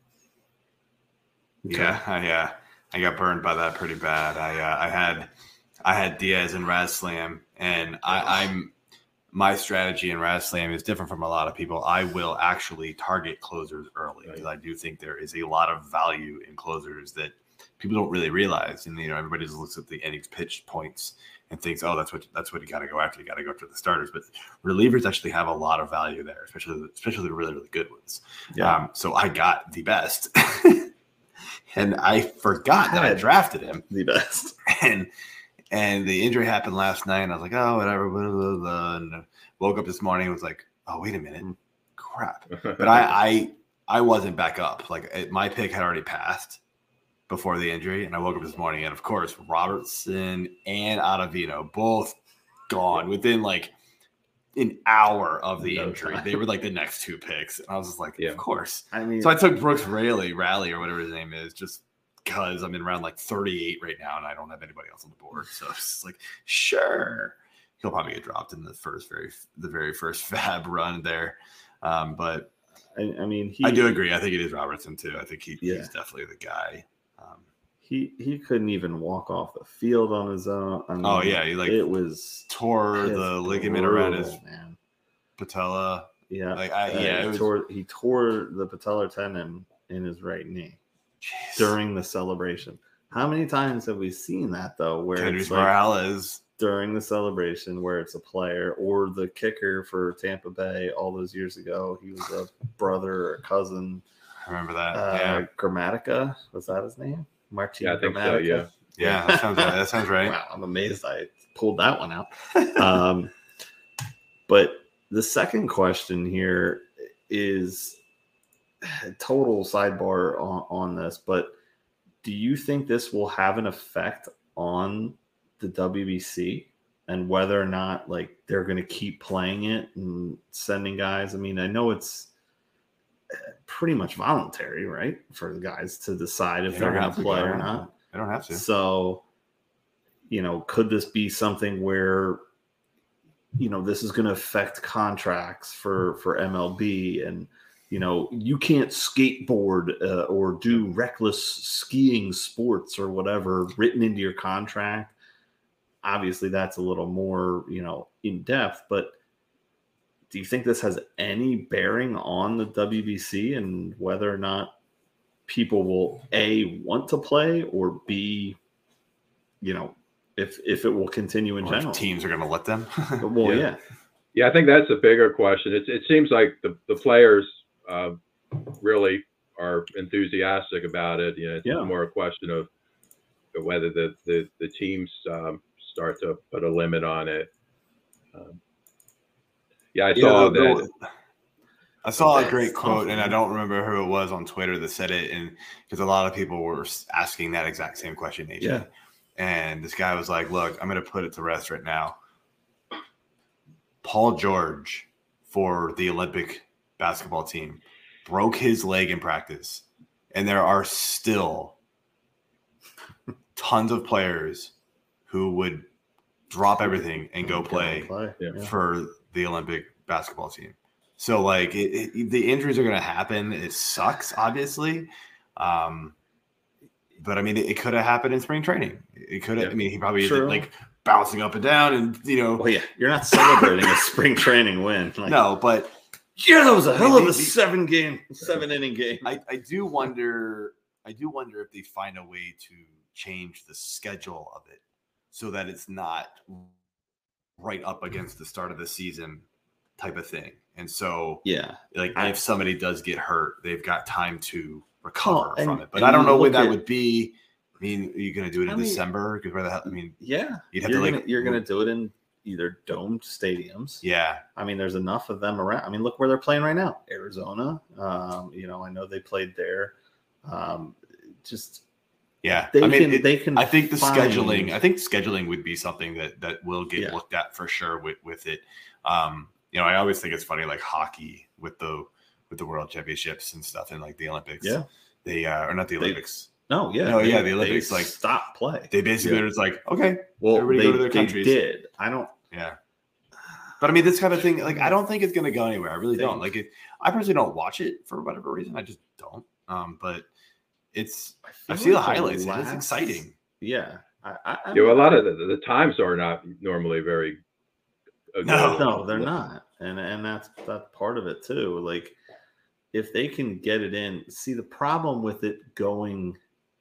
[SPEAKER 2] Yeah, I, uh, I got burned by that pretty bad. I uh, I had I had Diaz and Raslam, and I, I'm my strategy in Raslam is different from a lot of people. I will actually target closers early because I do think there is a lot of value in closers that people don't really realize. And you know, everybody just looks at the innings pitched points and thinks, oh, that's what that's what you got to go after. You got to go after the starters. But relievers actually have a lot of value there, especially especially the really really good ones.
[SPEAKER 3] Yeah.
[SPEAKER 2] Um, so I got the best. And I forgot that I drafted him.
[SPEAKER 3] the best.
[SPEAKER 2] And and the injury happened last night. And I was like, oh, whatever. Blah, blah, blah. And woke up this morning and was like, oh, wait a minute. Crap. But I I, I wasn't back up. Like it, my pick had already passed before the injury. And I woke up this morning. And, of course, Robertson and Ottavino both gone within like an hour of the
[SPEAKER 3] No
[SPEAKER 2] injury.
[SPEAKER 3] time.
[SPEAKER 2] They were like the next two picks. And I was just like,
[SPEAKER 4] Yeah.
[SPEAKER 2] of course.
[SPEAKER 3] I mean,
[SPEAKER 2] So I took Brooks Raley, Rally or whatever his name is, just because I'm in round like thirty-eight right now and I don't have anybody else on the board. So it's just like, sure, he'll probably get dropped in the first very the very first fab run there. Um, but
[SPEAKER 3] I, I mean, he,
[SPEAKER 2] I do agree. I think it is Robertson too. I think he,
[SPEAKER 3] Yeah.
[SPEAKER 2] he's definitely the guy. Um,
[SPEAKER 3] he he couldn't even walk off the field on his own. I mean,
[SPEAKER 2] Oh, yeah, he, like,
[SPEAKER 3] it was
[SPEAKER 2] tore
[SPEAKER 3] it's
[SPEAKER 2] the ligament around his
[SPEAKER 3] brutal, man.
[SPEAKER 2] patella.
[SPEAKER 3] Yeah,
[SPEAKER 2] Like I,
[SPEAKER 3] Uh,
[SPEAKER 2] yeah,
[SPEAKER 3] he
[SPEAKER 2] it was
[SPEAKER 3] tore he tore the patellar tendon in his right knee
[SPEAKER 2] jeez.
[SPEAKER 3] during the celebration. How many times have we seen that though? Where
[SPEAKER 2] Kendrys
[SPEAKER 3] it's like
[SPEAKER 2] Morales.
[SPEAKER 3] during the celebration, where it's a player or the kicker for Tampa Bay all those years ago. He was a brother or a cousin.
[SPEAKER 2] I remember that.
[SPEAKER 3] Uh,
[SPEAKER 2] yeah,
[SPEAKER 3] Grammatica, was that his name? Martin
[SPEAKER 4] Yeah, I think so,
[SPEAKER 3] Grammatica?
[SPEAKER 4] yeah.
[SPEAKER 2] yeah, that sounds right. That sounds right.
[SPEAKER 3] Wow, I'm amazed I pulled that one out. Um, but the second question here is total sidebar on, on this, but do you think this will have an effect on the W B C and whether or not like they're going to keep playing it and sending guys? I mean, I know it's pretty much voluntary, right, for the guys to decide if
[SPEAKER 2] They
[SPEAKER 3] they're
[SPEAKER 2] don't
[SPEAKER 3] going
[SPEAKER 2] have
[SPEAKER 3] to
[SPEAKER 2] to
[SPEAKER 3] play
[SPEAKER 2] go.
[SPEAKER 3] or not.
[SPEAKER 2] I don't have to.
[SPEAKER 3] So, you know, could this be something where, you know, this is going to affect contracts for, for M L B and, you know, you can't skateboard uh, or do reckless skiing sports or whatever written into your contract. Obviously, that's a little more, you know, in depth, but do you think this has any bearing on the W B C and whether or not people will A, want to play, or B, you know, if if it will continue in
[SPEAKER 2] Or if
[SPEAKER 3] general?
[SPEAKER 2] teams are going to let them.
[SPEAKER 3] Well,
[SPEAKER 4] Yeah.
[SPEAKER 3] yeah.
[SPEAKER 4] Yeah, I think that's a bigger question. It, it seems like the, the players uh, really are enthusiastic about it. You know, it's
[SPEAKER 3] Yeah.
[SPEAKER 4] more a question of whether the, the, the teams um, start to put a limit on it. Um, yeah, I
[SPEAKER 2] Yeah,
[SPEAKER 4] saw
[SPEAKER 2] the-
[SPEAKER 4] that.
[SPEAKER 2] the- I saw a
[SPEAKER 3] That's
[SPEAKER 2] great
[SPEAKER 3] tough,
[SPEAKER 2] quote, and I
[SPEAKER 3] man.
[SPEAKER 2] don't remember who it was on Twitter that said it, and because a lot of people were asking that exact same question, A J.
[SPEAKER 3] Yeah.
[SPEAKER 2] And this guy was like, "Look, I'm going to put it to rest right now. Paul George for the Olympic basketball team broke his leg in practice, and there are still tons of players who would drop everything and go play."
[SPEAKER 3] play.
[SPEAKER 4] Yeah.
[SPEAKER 3] Yeah.
[SPEAKER 2] for the Olympic basketball team. So like it, it, the injuries are going to happen. It sucks, obviously. Um, but I mean, it, it could have happened in spring training. It could have.
[SPEAKER 4] Yeah.
[SPEAKER 2] I mean, he probably
[SPEAKER 3] True.
[SPEAKER 2] did, like bouncing up and down, and you know,
[SPEAKER 3] Well, yeah, you're not celebrating a spring training win. Like,
[SPEAKER 2] no, but
[SPEAKER 3] yeah, that was a hell of
[SPEAKER 2] Maybe-
[SPEAKER 3] a seven game, seven inning game.
[SPEAKER 2] I, I do wonder. I do wonder if they find a way to change the schedule of it so that it's not right up against the start of the season type of thing. And so,
[SPEAKER 3] Yeah,
[SPEAKER 2] like,
[SPEAKER 3] I-
[SPEAKER 2] if somebody does get hurt, they've got time to recover
[SPEAKER 3] Oh, and-
[SPEAKER 2] from it. But
[SPEAKER 3] and
[SPEAKER 2] I don't
[SPEAKER 3] you
[SPEAKER 2] know when
[SPEAKER 3] look
[SPEAKER 2] that
[SPEAKER 3] at-
[SPEAKER 2] would be. I mean, are you going to do it in
[SPEAKER 3] I mean-
[SPEAKER 2] December? Because where the hell? I mean,
[SPEAKER 3] yeah.
[SPEAKER 2] You'd have
[SPEAKER 3] you're
[SPEAKER 2] to,
[SPEAKER 3] gonna,
[SPEAKER 2] like,
[SPEAKER 3] you're gonna do it in either domed stadiums.
[SPEAKER 2] yeah,
[SPEAKER 3] I mean, there's enough of them around. I mean, look where they're playing right now, Arizona. Um, you know, I know they played there. Um, just
[SPEAKER 2] yeah.
[SPEAKER 3] they
[SPEAKER 2] I mean,
[SPEAKER 3] can
[SPEAKER 2] it-
[SPEAKER 3] they can.
[SPEAKER 2] I think the
[SPEAKER 3] find-
[SPEAKER 2] scheduling. I think scheduling would be something that that will get
[SPEAKER 3] Yeah.
[SPEAKER 2] looked at for sure with with it. Um, you know, I always think it's funny, like hockey with the with the World Championships and stuff, and like the Olympics.
[SPEAKER 3] Yeah.
[SPEAKER 2] they uh, or not the
[SPEAKER 3] They-
[SPEAKER 2] Olympics.
[SPEAKER 3] No, yeah,
[SPEAKER 2] No,
[SPEAKER 3] they-
[SPEAKER 2] yeah, the Olympics,
[SPEAKER 3] they
[SPEAKER 2] like,
[SPEAKER 3] stop play.
[SPEAKER 2] They basically
[SPEAKER 3] Yeah.
[SPEAKER 2] are just like, okay,
[SPEAKER 3] Well,
[SPEAKER 2] everybody
[SPEAKER 3] they,
[SPEAKER 2] go to their
[SPEAKER 3] they
[SPEAKER 2] countries.
[SPEAKER 3] did. I don't.
[SPEAKER 2] yeah. But I mean, this kind of thing, like, I don't think it's going to go anywhere. I really don't. Like, it, I personally don't watch it for whatever reason. I just don't. Um, but it's I see the
[SPEAKER 3] like
[SPEAKER 2] highlights. and It's
[SPEAKER 3] last-
[SPEAKER 2] exciting.
[SPEAKER 3] Yeah, I, I, I
[SPEAKER 4] You know, a
[SPEAKER 3] mean,
[SPEAKER 4] lot of the, the times are not normally very. uh,
[SPEAKER 2] No.
[SPEAKER 4] good.
[SPEAKER 3] No, they're not, and and that's that's part of it too. Like, if they can get it in, see the problem with it going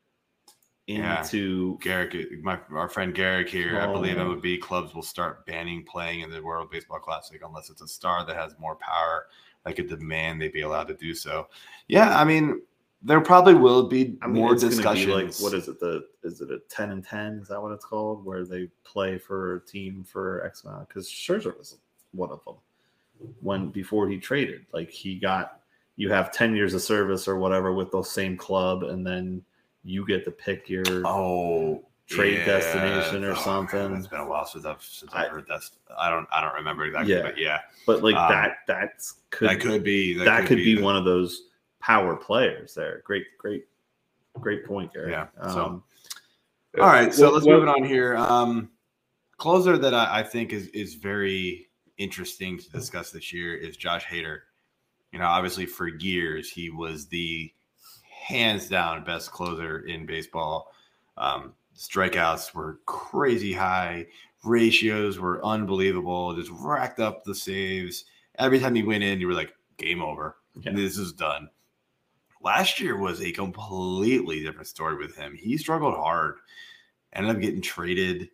[SPEAKER 2] Yeah.
[SPEAKER 3] into
[SPEAKER 2] Garrick, my our friend Garrick here, I believe
[SPEAKER 3] Oh.
[SPEAKER 2] M L B clubs will start banning playing in the World Baseball Classic unless it's a star that has more power that could demand they be allowed to do so. Yeah, I mean, there probably will be
[SPEAKER 3] I mean,
[SPEAKER 2] more
[SPEAKER 3] it's gonna
[SPEAKER 2] discussions.
[SPEAKER 3] be like, what is it? The is it a ten and ten? Is that what it's called? Where they play for a team for X amount? Because Scherzer was one of them when before he traded. Like he got, you have ten years of service or whatever with the same club, and then you get to pick your.
[SPEAKER 2] Oh,
[SPEAKER 3] trade
[SPEAKER 2] yeah.
[SPEAKER 3] destination or
[SPEAKER 2] Oh,
[SPEAKER 3] something.
[SPEAKER 2] man, it's been a while since I've since I've
[SPEAKER 3] I-
[SPEAKER 2] heard that. I don't I don't remember exactly,
[SPEAKER 3] Yeah.
[SPEAKER 2] but yeah,
[SPEAKER 3] But like
[SPEAKER 2] Um,
[SPEAKER 3] that, that's could
[SPEAKER 2] that could be
[SPEAKER 3] that, could be,
[SPEAKER 2] the-
[SPEAKER 3] one of those power players there. Great, great, great point, Gary.
[SPEAKER 2] Yeah, so-
[SPEAKER 3] Um,
[SPEAKER 2] All right, so
[SPEAKER 4] Well,
[SPEAKER 2] let's
[SPEAKER 4] well,
[SPEAKER 2] move it on here. Um, closer that I, I think is is very interesting to discuss this year is Josh Hader. You know, obviously for years he was the hands down best closer in baseball. Um, strikeouts were crazy high, ratios were unbelievable, just racked up the saves. Every time he went in, you were like, game over.
[SPEAKER 3] Yeah.
[SPEAKER 2] This is done. Last year was a completely different story with him. He struggled hard, ended up getting traded.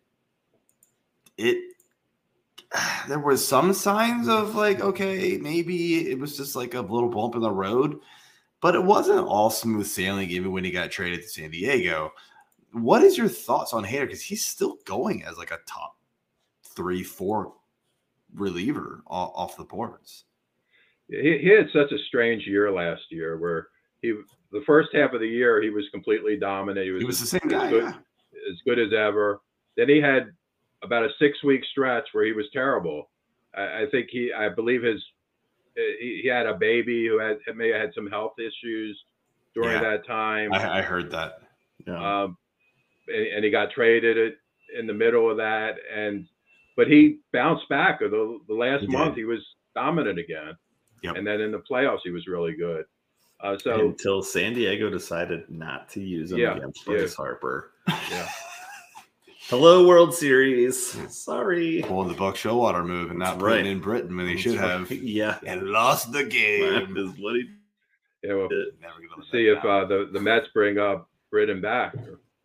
[SPEAKER 2] It there was some signs of like, okay, maybe it was just like a little bump in the road, but it wasn't all smooth sailing even when he got traded to San Diego. What is your thoughts on Hader? Because he's still going as like a top three, four reliever off, off the boards.
[SPEAKER 4] He, he had such a strange year last year where he the first half of the year he was completely dominant. He was,
[SPEAKER 2] He was the
[SPEAKER 4] as,
[SPEAKER 2] same guy.
[SPEAKER 4] as, good,
[SPEAKER 2] Yeah.
[SPEAKER 4] as good as ever. Then he had about a six week stretch where he was terrible. I, I think he, I believe his, he, he had a baby who had may have had some health issues during
[SPEAKER 2] Yeah.
[SPEAKER 4] that time.
[SPEAKER 2] I, I heard that.
[SPEAKER 3] yeah.
[SPEAKER 4] Um, and, and he got traded it in the middle of that, and but he bounced back. The, the last
[SPEAKER 2] He did.
[SPEAKER 4] month he was dominant again,
[SPEAKER 2] Yep.
[SPEAKER 4] and then in the playoffs he was really good. Uh, so
[SPEAKER 3] Until San Diego decided not to use him
[SPEAKER 4] Yeah,
[SPEAKER 3] against
[SPEAKER 4] yeah.
[SPEAKER 3] Bryce Harper.
[SPEAKER 4] yeah,
[SPEAKER 3] Hello, World Series. Sorry.
[SPEAKER 2] Pulling the Buck Showalter move and not
[SPEAKER 3] That's
[SPEAKER 2] putting
[SPEAKER 3] right.
[SPEAKER 2] in Britain when they should
[SPEAKER 3] That's
[SPEAKER 2] have,
[SPEAKER 3] right. Yeah.
[SPEAKER 2] and lost the
[SPEAKER 3] That
[SPEAKER 2] game.
[SPEAKER 3] is what he
[SPEAKER 4] yeah. Well,
[SPEAKER 3] did.
[SPEAKER 2] Never gonna let
[SPEAKER 4] see
[SPEAKER 2] that
[SPEAKER 4] if
[SPEAKER 2] down.
[SPEAKER 4] uh, the the Mets bring up Britain back.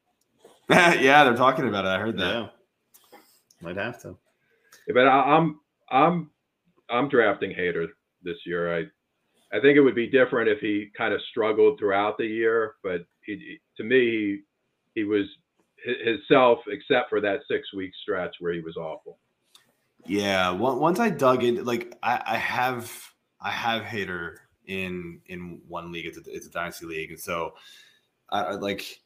[SPEAKER 2] yeah, they're talking about it. I heard that.
[SPEAKER 3] Yeah. Might have to.
[SPEAKER 4] But I, I'm I'm I'm drafting Hader this year. I I think it would be different if he kind of struggled throughout the year, but he, to me he, he was hi- himself except for that six week stretch where he was awful.
[SPEAKER 2] Yeah, on- once I dug in, like I, I have, I have Hader in in one league. It's a, it's a dynasty league, and so I I like.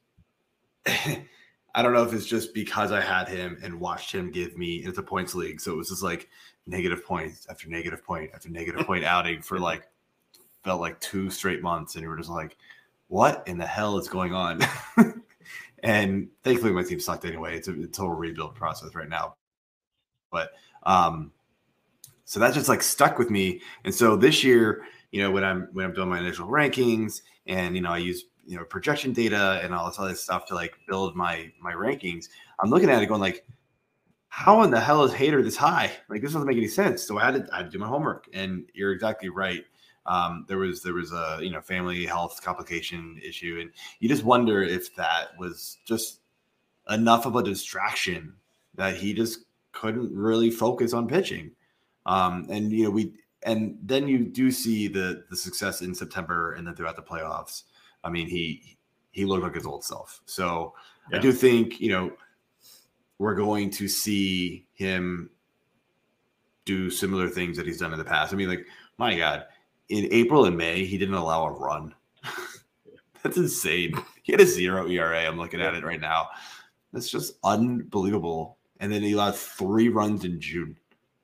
[SPEAKER 2] I don't know if it's just because I had him and watched him give me. It's a points league, so it was just like negative points after negative point after negative point outing for like felt like two straight months, and you were just like, "What in the hell is going on?" And thankfully, my team sucked anyway. It's a, a total rebuild process right now, but um, so that just like stuck with me. And so this year, you know, when I'm when I'm doing my initial rankings, and you know, I use you know, projection data and all this other stuff to like build my my rankings, I'm looking at it going like, how in the hell is Hader this high? Like, this doesn't make any sense. So I had to I had to do my homework, and you're exactly right. Um, there was there was a you know family health complication issue, and you just wonder if that was just enough of a distraction that he just couldn't really focus on pitching. Um, and you know we and then you do see the the success in September and then throughout the playoffs. I mean, he he looked like his old self. So yeah. I do think you know we're going to see him do similar things that he's done in the past. I mean, like, my God. In April and May, he didn't allow a run. That's insane. He had a zero E R A. I'm looking at it right now. That's just unbelievable. And then he allowed three runs in June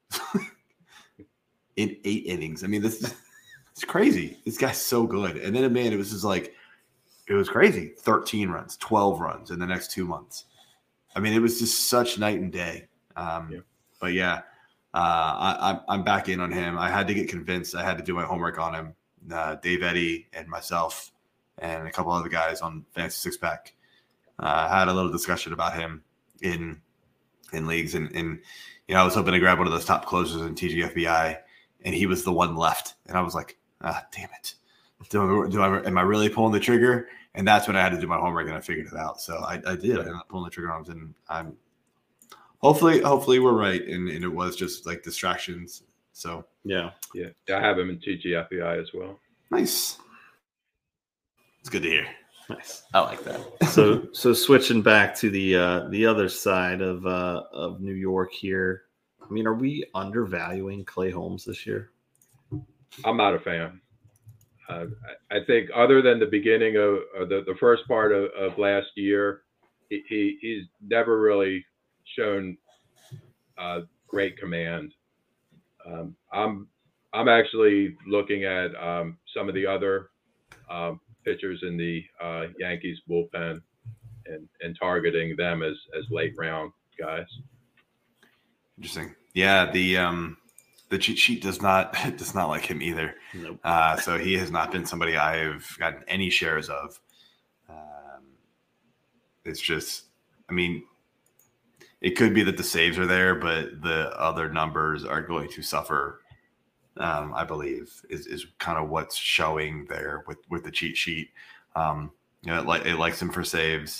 [SPEAKER 2] in eight innings. I mean, this is it's crazy. This guy's so good. And then, man, it was just like, it was crazy. thirteen runs, twelve runs in the next two months. I mean, it was just such night and day. Um, yeah. But, yeah. Uh, I, I'm back in on him. I had to get convinced. I had to do my homework on him. Uh, Dave Eddy and myself and a couple other guys on Fantasy Six Pack uh, had a little discussion about him in in leagues. And, and you know, I was hoping to grab one of those top closers in T G F B I, and he was the one left. And I was like, ah, damn it. Do I, do I, am I really pulling the trigger? And that's when I had to do my homework, and I figured it out. So I, I did. I ended up pulling the trigger on him, and I'm Hopefully, hopefully we're right, and, and it was just like distractions. So
[SPEAKER 3] yeah,
[SPEAKER 4] yeah, I have him in T G F B I as well.
[SPEAKER 2] Nice. It's good to hear.
[SPEAKER 3] Nice.
[SPEAKER 2] I like that.
[SPEAKER 3] so, so switching back to the uh, the other side of uh, of New York here. I mean, are we undervaluing Clay Holmes this year?
[SPEAKER 4] I'm not a fan. Uh, I, I think other than the beginning of, of the the first part of, of last year, he, he he's never really shown uh, great command. Um, I'm I'm actually looking at um, some of the other um, pitchers in the uh, Yankees bullpen and, and targeting them as as late round guys.
[SPEAKER 2] Interesting. Yeah, the um, the cheat sheet does not does not like him either.
[SPEAKER 3] Nope.
[SPEAKER 2] Uh, so he has not been somebody I've gotten any shares of. Um, it's just, I mean. It could be that the saves are there, but the other numbers are going to suffer, um, I believe, is, is kind of what's showing there with, with the cheat sheet. Um, you know, it, li- it likes him for saves,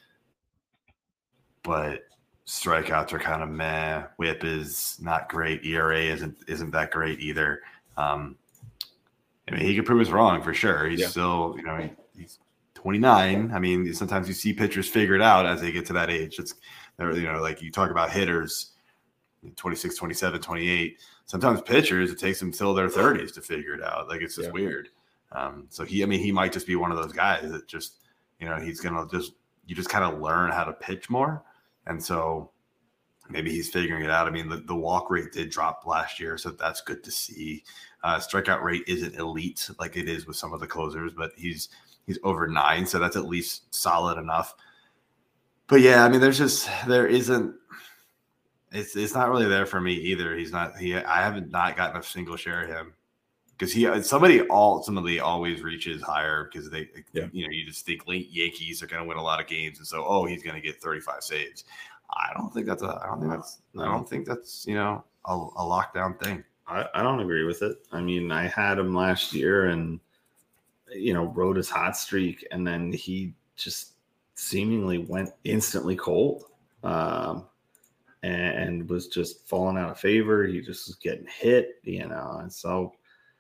[SPEAKER 2] but strikeouts are kind of meh. Whip is not great. E R A isn't isn't that great either. Um, I mean, he could prove us wrong for sure. He's yeah. still, you know, he, he's twenty-nine. I mean, sometimes you see pitchers figure it out as they get to that age. It's you know, like you talk about hitters, twenty-six, twenty-seven, twenty-eight. Sometimes pitchers, it takes them till their thirties to figure it out. Like, it's just yeah. weird. Um, so he, I mean, he might just be one of those guys that just, you know, he's going to just, you just kind of learn how to pitch more. And so maybe he's figuring it out. I mean, the, the walk rate did drop last year, so that's good to see. Uh, strikeout rate isn't elite like it is with some of the closers, but he's, he's over nine. So that's at least solid enough. But yeah, I mean, there's just, there isn't, it's it's not really there for me either. He's not, he, I haven't not gotten a single share of him because he, somebody ultimately always reaches higher because they, yeah. you know, you just think late Yankees are going to win a lot of games. And so, oh, he's going to get thirty-five saves. I don't think that's a, I don't think that's, I don't think that's, you know, a, a lockdown thing.
[SPEAKER 3] I, I don't agree with it. I mean, I had him last year and, you know, rode his hot streak, and then he just seemingly went instantly cold um, and was just falling out of favor. He just was getting hit, you know. And so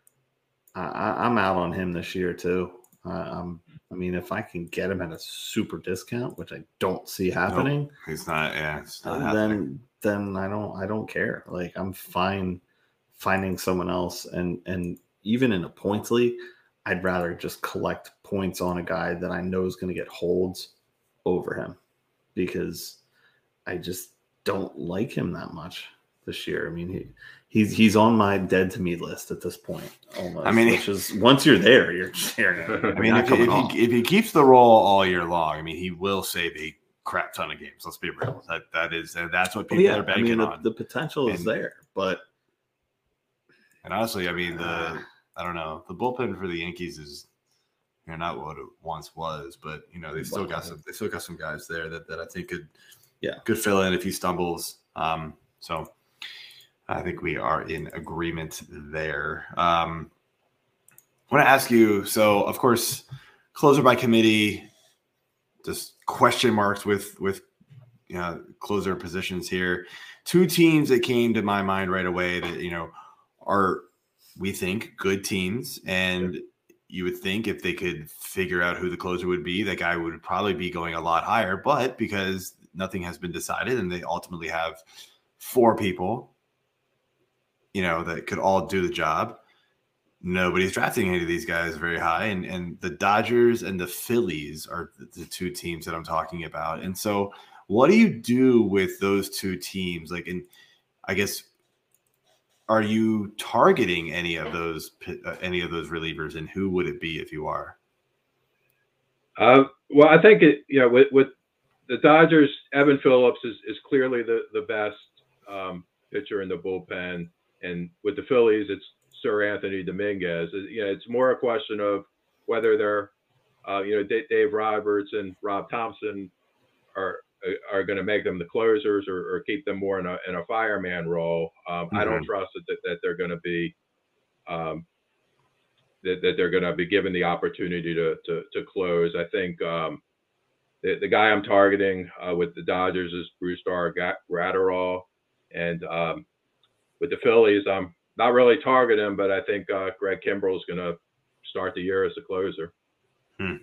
[SPEAKER 3] I, I'm out on him this year too. Uh, um, I mean, if I can get him at a super discount, which I don't see happening,
[SPEAKER 2] nope, he's not. Yeah, it's not
[SPEAKER 3] uh, then then I don't I don't care. Like, I'm fine finding someone else, and and even in a points league, I'd rather just collect points on a guy that I know is going to get holds over him, because I just don't like him that much this year. I mean, he he's he's on my dead to me list at this point. Almost. I mean, which is, once you're there, you're just there.
[SPEAKER 2] I mean, if, if, he, if he keeps the role all year long, I mean, he will save a crap ton of games. Let's be real. That that is that's what people oh, yeah. are banking
[SPEAKER 3] I mean, the,
[SPEAKER 2] on.
[SPEAKER 3] The potential
[SPEAKER 2] and,
[SPEAKER 3] is there, but
[SPEAKER 2] and honestly, I mean, the uh, I don't know, the bullpen for the Yankees is you know, not what it once was, but you know, they still got some they still got some guys there that, that I think could
[SPEAKER 3] yeah
[SPEAKER 2] could fill in if he stumbles. Um, so I think we are in agreement there. Um, I want to ask you, so of course, closer by committee, just question marks with with you know, closer positions here. Two teams that came to my mind right away that, you know, are, we think, good teams. And you would think if they could figure out who the closer would be, that guy would probably be going a lot higher. But because nothing has been decided and they ultimately have four people, you know, that could all do the job, nobody's drafting any of these guys very high. And, and the Dodgers and the Phillies are the, the two teams that I'm talking about. And so what do you do with those two teams? Like, in, I guess, are you targeting any of those uh, any of those relievers, and who would it be if you are?
[SPEAKER 4] Uh, well, I think it. You know, with, with the Dodgers, Evan Phillips is, is clearly the the best um, pitcher in the bullpen, and with the Phillies, it's Sir Anthony Dominguez. You know, it's more a question of whether they're, uh, you know, D- Dave Roberts and Rob Thompson are. are going to make them the closers or, or keep them more in a, in a fireman role. Um, mm-hmm. I don't trust that, that they're going to be, um, that, that they're going to be given the opportunity to, to, to close. I think um, the, the guy I'm targeting uh, with the Dodgers is Brusdar Graterol. And um, with the Phillies, I'm not really targeting, but I think uh, Greg Kimbrell is going to start the year as a closer.
[SPEAKER 2] Hmm.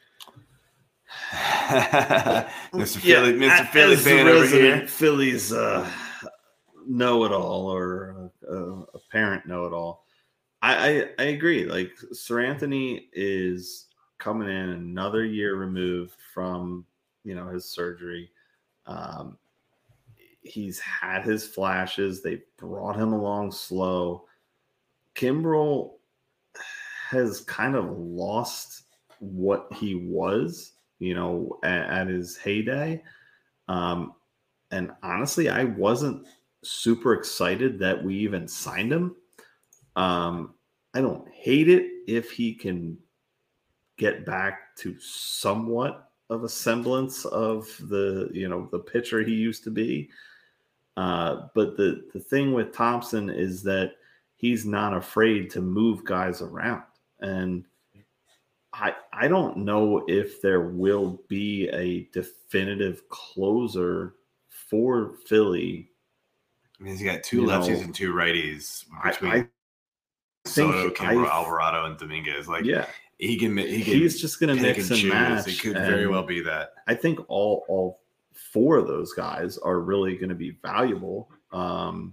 [SPEAKER 2] Mister Yeah, Philly, Mister Philly fan over here.
[SPEAKER 3] Phillies uh, know-it-all or uh, a parent know-it-all. I, I I agree. Like, Sir Anthony is coming in another year removed from, you know, his surgery. Um, he's had his flashes. They brought him along slow. Kimbrell has kind of lost what he was, you know, at, at his heyday. Um, and honestly, I wasn't super excited that we even signed him. Um, I don't hate it if he can get back to somewhat of a semblance of the, you know, the pitcher he used to be. Uh, but the, the thing with Thompson is that he's not afraid to move guys around. And I I don't know if there will be a definitive closer for Philly.
[SPEAKER 2] I mean, he's got two you lefties know, and two righties between
[SPEAKER 3] I, I
[SPEAKER 2] Soto, Kimbrell, Alvarado, and Dominguez. Like,
[SPEAKER 3] yeah,
[SPEAKER 2] he can. He can
[SPEAKER 3] he's just going to mix and, and match.
[SPEAKER 2] It could very well be that.
[SPEAKER 3] I think all all four of those guys are really going to be valuable. Um,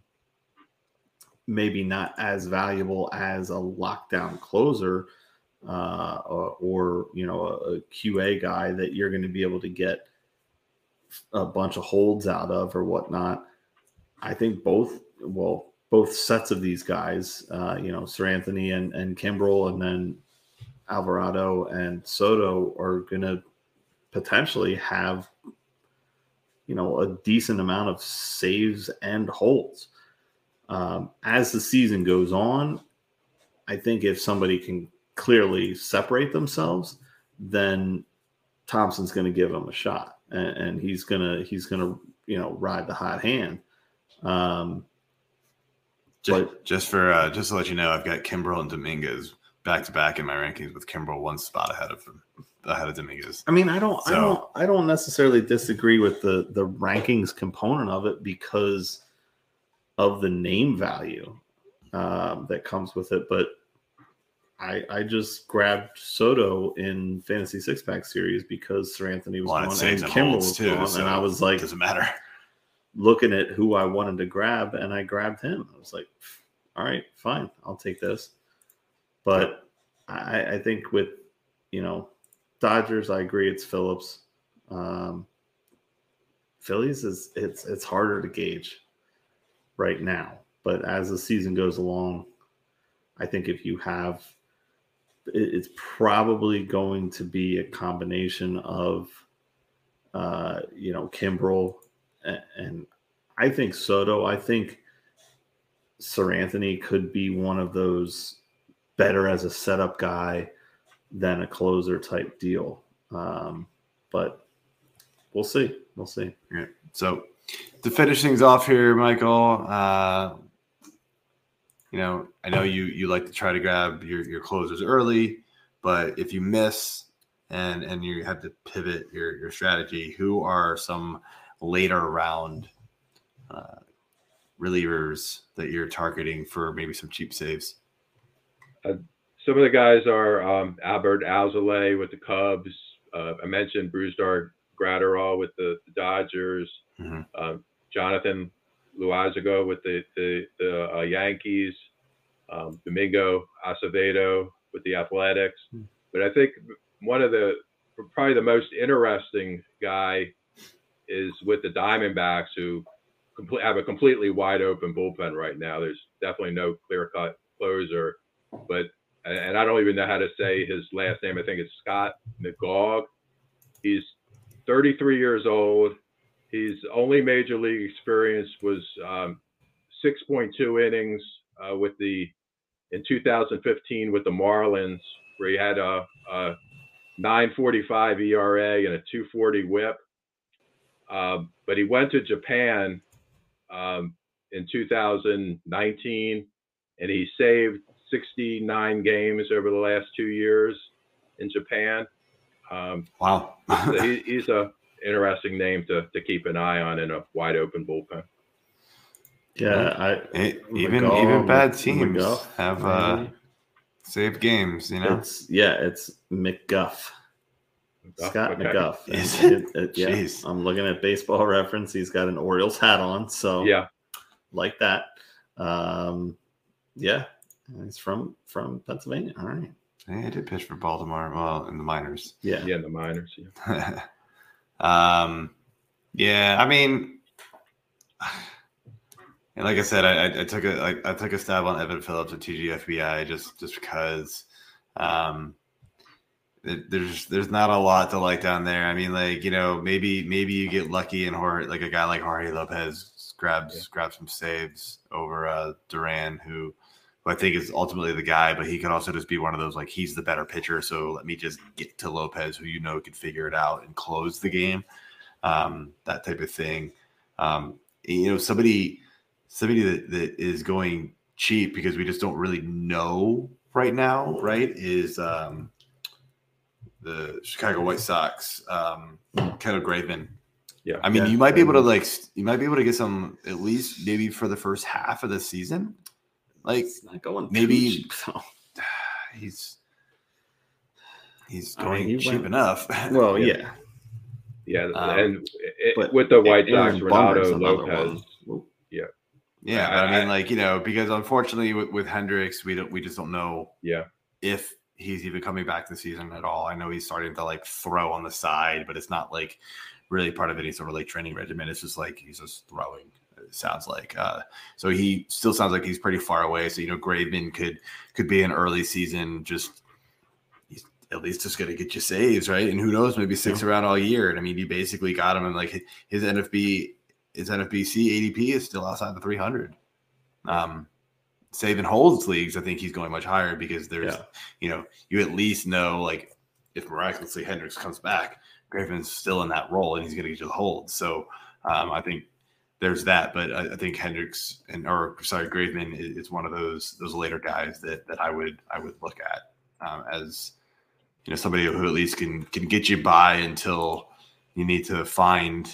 [SPEAKER 3] maybe not as valuable as a lockdown closer. Uh, or, or, you know, a, a Q A guy that you're going to be able to get a bunch of holds out of or whatnot. I think both, well, both sets of these guys, uh, you know, Sir Anthony and, and Kimbrell, and then Alvarado and Soto are going to potentially have, you know, a decent amount of saves and holds. Um, as the season goes on, I think if somebody can clearly separate themselves, then Thompson's going to give him a shot, and, and he's gonna he's gonna you know ride the hot hand. Um,
[SPEAKER 2] just,
[SPEAKER 3] but
[SPEAKER 2] just for uh, just to let you know, I've got Kimbrell and Dominguez back to back in my rankings, with Kimbrell one spot ahead of him, ahead of Dominguez.
[SPEAKER 3] I mean, I don't,
[SPEAKER 2] so,
[SPEAKER 3] I don't, I don't necessarily disagree with the the rankings component of it because of the name value um, that comes with it, but. I, I just grabbed Soto in Fantasy Six Pack Series because Sir Anthony was
[SPEAKER 2] well,
[SPEAKER 3] gone and Kimbrell was
[SPEAKER 2] too,
[SPEAKER 3] gone,
[SPEAKER 2] so
[SPEAKER 3] and I was like,
[SPEAKER 2] doesn't matter.
[SPEAKER 3] Looking at who I wanted to grab, and I grabbed him. I was like, all right, fine, I'll take this. But I, I think with you know Dodgers, I agree it's Phillips. Um, Phillies is it's it's harder to gauge right now, but as the season goes along, I think if you have it's probably going to be a combination of, uh, you know, Kimbrell and, and I think Soto. I think Sir Anthony could be one of those better as a setup guy, than a closer type deal. Um, but we'll see. We'll see.
[SPEAKER 2] Yeah. So to finish things off here, Michael, uh, you know, I know you you like to try to grab your, your closers early, but if you miss and and you have to pivot your, your strategy, who are some later round uh, relievers that you're targeting for maybe some cheap saves?
[SPEAKER 4] Uh, some of the guys are um, Albert Alzolay with the Cubs. Uh, I mentioned Brusdar Graterol with the, the Dodgers.
[SPEAKER 2] Mm-hmm.
[SPEAKER 4] Uh, Jonathan Loaisiga with the the, the uh, Yankees. Um, Domingo Acevedo with the Athletics. Mm-hmm. But I think one of the probably the most interesting guy is with the Diamondbacks, who complete, have a completely wide open bullpen right now. There's definitely no clear cut closer, but and I don't even know how to say his last name. I think it's Scott McGaugh. He's thirty-three years old. His only major league experience was um, six point two innings uh, with the in two thousand fifteen with the Marlins, where he had a, a nine forty-five E R A and a two forty whip. Um, but he went to Japan um, in two thousand nineteen, and he saved sixty-nine games over the last two years in Japan. Um,
[SPEAKER 2] wow.
[SPEAKER 4] so he, he's a interesting name to, to keep an eye on in a wide open bullpen.
[SPEAKER 3] Yeah, I
[SPEAKER 2] it, even
[SPEAKER 3] McGaugh,
[SPEAKER 2] even bad teams
[SPEAKER 3] McGaugh,
[SPEAKER 2] have uh, saved games. You know,
[SPEAKER 3] it's yeah, it's McGuff.
[SPEAKER 4] Oh,
[SPEAKER 3] Scott
[SPEAKER 4] okay.
[SPEAKER 3] McGuff.
[SPEAKER 2] Is
[SPEAKER 3] it,
[SPEAKER 2] it?
[SPEAKER 3] it, yeah,
[SPEAKER 2] Jeez.
[SPEAKER 3] I'm looking at Baseball Reference. He's got an Orioles hat on, so
[SPEAKER 4] Yeah,
[SPEAKER 3] like that. Um, yeah, he's from from Pennsylvania. All right.
[SPEAKER 2] Yeah, he did pitch for Baltimore. Well, in the minors.
[SPEAKER 3] Yeah,
[SPEAKER 4] yeah, in the minors. Yeah.
[SPEAKER 2] um, yeah. I mean, and like I said, I, I, I took a like, I took a stab on Evan Phillips at T G F B I just just because. Um, It, there's there's not a lot to like down there. I mean, like, you know, maybe maybe you get lucky and Jorge, like a guy like Jorge Lopez grabs
[SPEAKER 4] Yeah.
[SPEAKER 2] grabs some saves over uh, Duran, who, who I think is ultimately the guy, but he could also just be one of those, like, he's the better pitcher, so let me just get to Lopez, who you know can figure it out and close the game, um, that type of thing. Um, you know, somebody somebody that, that is going cheap because we just don't really know right now, right, is um, – the Chicago White Sox, um, Kendall Graveman.
[SPEAKER 4] Yeah.
[SPEAKER 2] I mean,
[SPEAKER 3] Yeah.
[SPEAKER 2] you might be able to like, you might be able to get some at least maybe for the first half of the season. Like
[SPEAKER 3] it's not going
[SPEAKER 2] maybe
[SPEAKER 3] too cheap, so.
[SPEAKER 2] he's he's
[SPEAKER 3] I mean,
[SPEAKER 2] going
[SPEAKER 3] he
[SPEAKER 2] cheap
[SPEAKER 3] went-
[SPEAKER 2] enough.
[SPEAKER 3] Well,
[SPEAKER 4] Yeah.
[SPEAKER 3] yeah,
[SPEAKER 4] Yeah,
[SPEAKER 2] Um,
[SPEAKER 4] and it,
[SPEAKER 3] but
[SPEAKER 4] with the White Sox,
[SPEAKER 3] Aaron Bummer's
[SPEAKER 4] Renato
[SPEAKER 3] another
[SPEAKER 4] Lopez.
[SPEAKER 3] one.
[SPEAKER 2] yeah,
[SPEAKER 4] I-
[SPEAKER 2] but I mean,
[SPEAKER 4] I-
[SPEAKER 2] like, you know, because unfortunately with, with Hendricks, we don't we just don't know
[SPEAKER 4] Yeah,
[SPEAKER 2] if he's even coming back this season at all. I know he's starting to like throw on the side, but it's not like really part of any sort of like training regimen. It's just like he's just throwing. It sounds like uh, so he still sounds like he's pretty far away. So you know, Graveman could could be an early season. Just he's at least just going to get you saves, right? And who knows, maybe sticks
[SPEAKER 3] Yeah.
[SPEAKER 2] around all year. And I mean, you basically got him, and like his N F B, his N F B C A D P is still outside the three hundred. Um, save and holds leagues, I think he's going much higher because there's,
[SPEAKER 3] Yeah.
[SPEAKER 2] you know, you at least know, like, if miraculously Hendricks comes back, Griffin's still in that role and he's going to get you the hold. So um, I think there's that. But I, I think Hendricks and or sorry, Graveman is, is one of those those later guys that that I would I would look at um, as, you know, somebody who at least can can get you by until you need to find,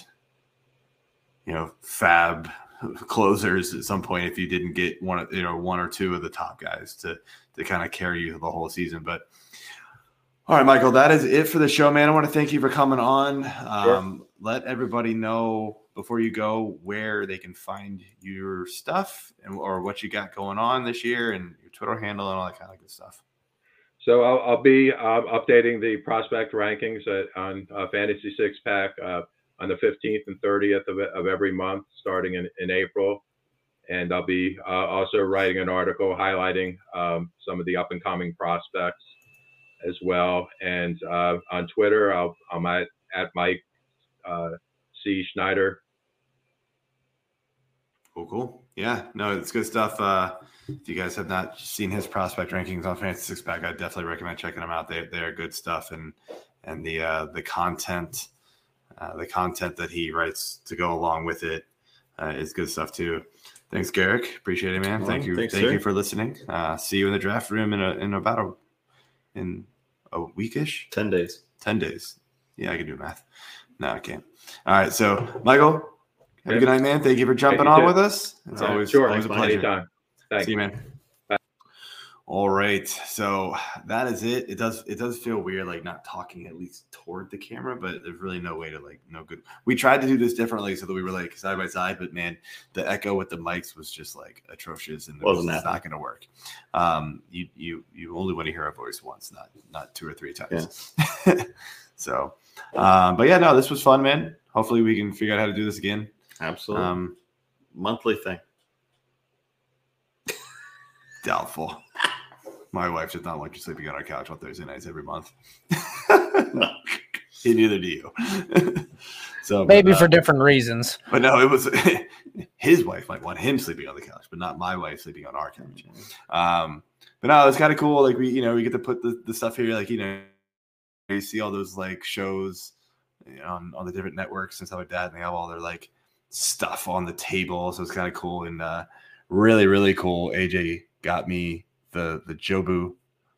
[SPEAKER 2] you know, fab closers at some point if you didn't get one, you know, one or two of the top guys to to kind of carry you the whole season. But all right, Michael, that is it for the show, man. I want to thank you for coming on. Um, sure. Let everybody know before you go where they can find your stuff and or what you got going on this year and your Twitter handle and all that kind of good stuff.
[SPEAKER 4] So I'll, I'll be uh, updating the prospect rankings at, on uh, Fantasy Six Pack uh, on the fifteenth and thirtieth of, of every month, starting in, in April. And I'll be uh, also writing an article highlighting um, some of the up and coming prospects as well. And uh, on Twitter, I'll, I'm at, at Mike uh, C. Schneider.
[SPEAKER 2] Cool, cool. Yeah, no, it's good stuff. Uh, if you guys have not seen his prospect rankings on Fantasy Six Pack, I definitely recommend checking them out. They they're good stuff, and and the uh, the content, uh, the content that he writes to go along with it uh, is good stuff too. Thanks, Garrick. Appreciate it, man.
[SPEAKER 3] Well,
[SPEAKER 2] thank you,
[SPEAKER 3] thanks,
[SPEAKER 2] thank
[SPEAKER 3] sir.
[SPEAKER 2] you for listening. Uh, see you in the draft room in a in about a in a weekish,
[SPEAKER 3] ten days.
[SPEAKER 2] ten days. Yeah, I can do math. No, I can't. All right, so Michael. Have a good night, man. Thank you for jumping
[SPEAKER 4] you
[SPEAKER 2] on
[SPEAKER 4] too.
[SPEAKER 2] with us. It's
[SPEAKER 4] All right,
[SPEAKER 2] always,
[SPEAKER 4] sure.
[SPEAKER 2] always a
[SPEAKER 4] Thanks,
[SPEAKER 2] pleasure.
[SPEAKER 4] anytime. Thanks.
[SPEAKER 2] See you, man.
[SPEAKER 4] Bye.
[SPEAKER 2] All right. So that is it. It does it does feel weird, like not talking at least toward the camera, but there's really no way to like no good. We tried to do this differently so that we were like side by side, but man, the echo with the mics was just like atrocious, and it was
[SPEAKER 3] Wasn't
[SPEAKER 2] it's
[SPEAKER 3] that
[SPEAKER 2] not going to work. Um, you you you only want to hear our voice once, not not two or three times. Yeah. so, um, but yeah, no, this was fun, man. Hopefully, we can figure out how to do this again.
[SPEAKER 3] Absolutely.
[SPEAKER 2] Um,
[SPEAKER 3] Monthly thing.
[SPEAKER 2] Doubtful. My wife does not like you sleeping on our couch on Thursday nights every month.
[SPEAKER 3] No.
[SPEAKER 2] And neither do you. so
[SPEAKER 5] Maybe
[SPEAKER 2] but, uh,
[SPEAKER 5] for different reasons.
[SPEAKER 2] But no, it was his wife might want him sleeping on the couch, but not my wife sleeping on our couch. Um, but no, it's kind of cool. Like we, you know, we get to put the, the stuff here. Like you know, you see all those like shows you know, on on the different networks and stuff like that, and they have all their like stuff on the table. So it's kind of cool and uh, really, really cool. A J got me the the Jobu.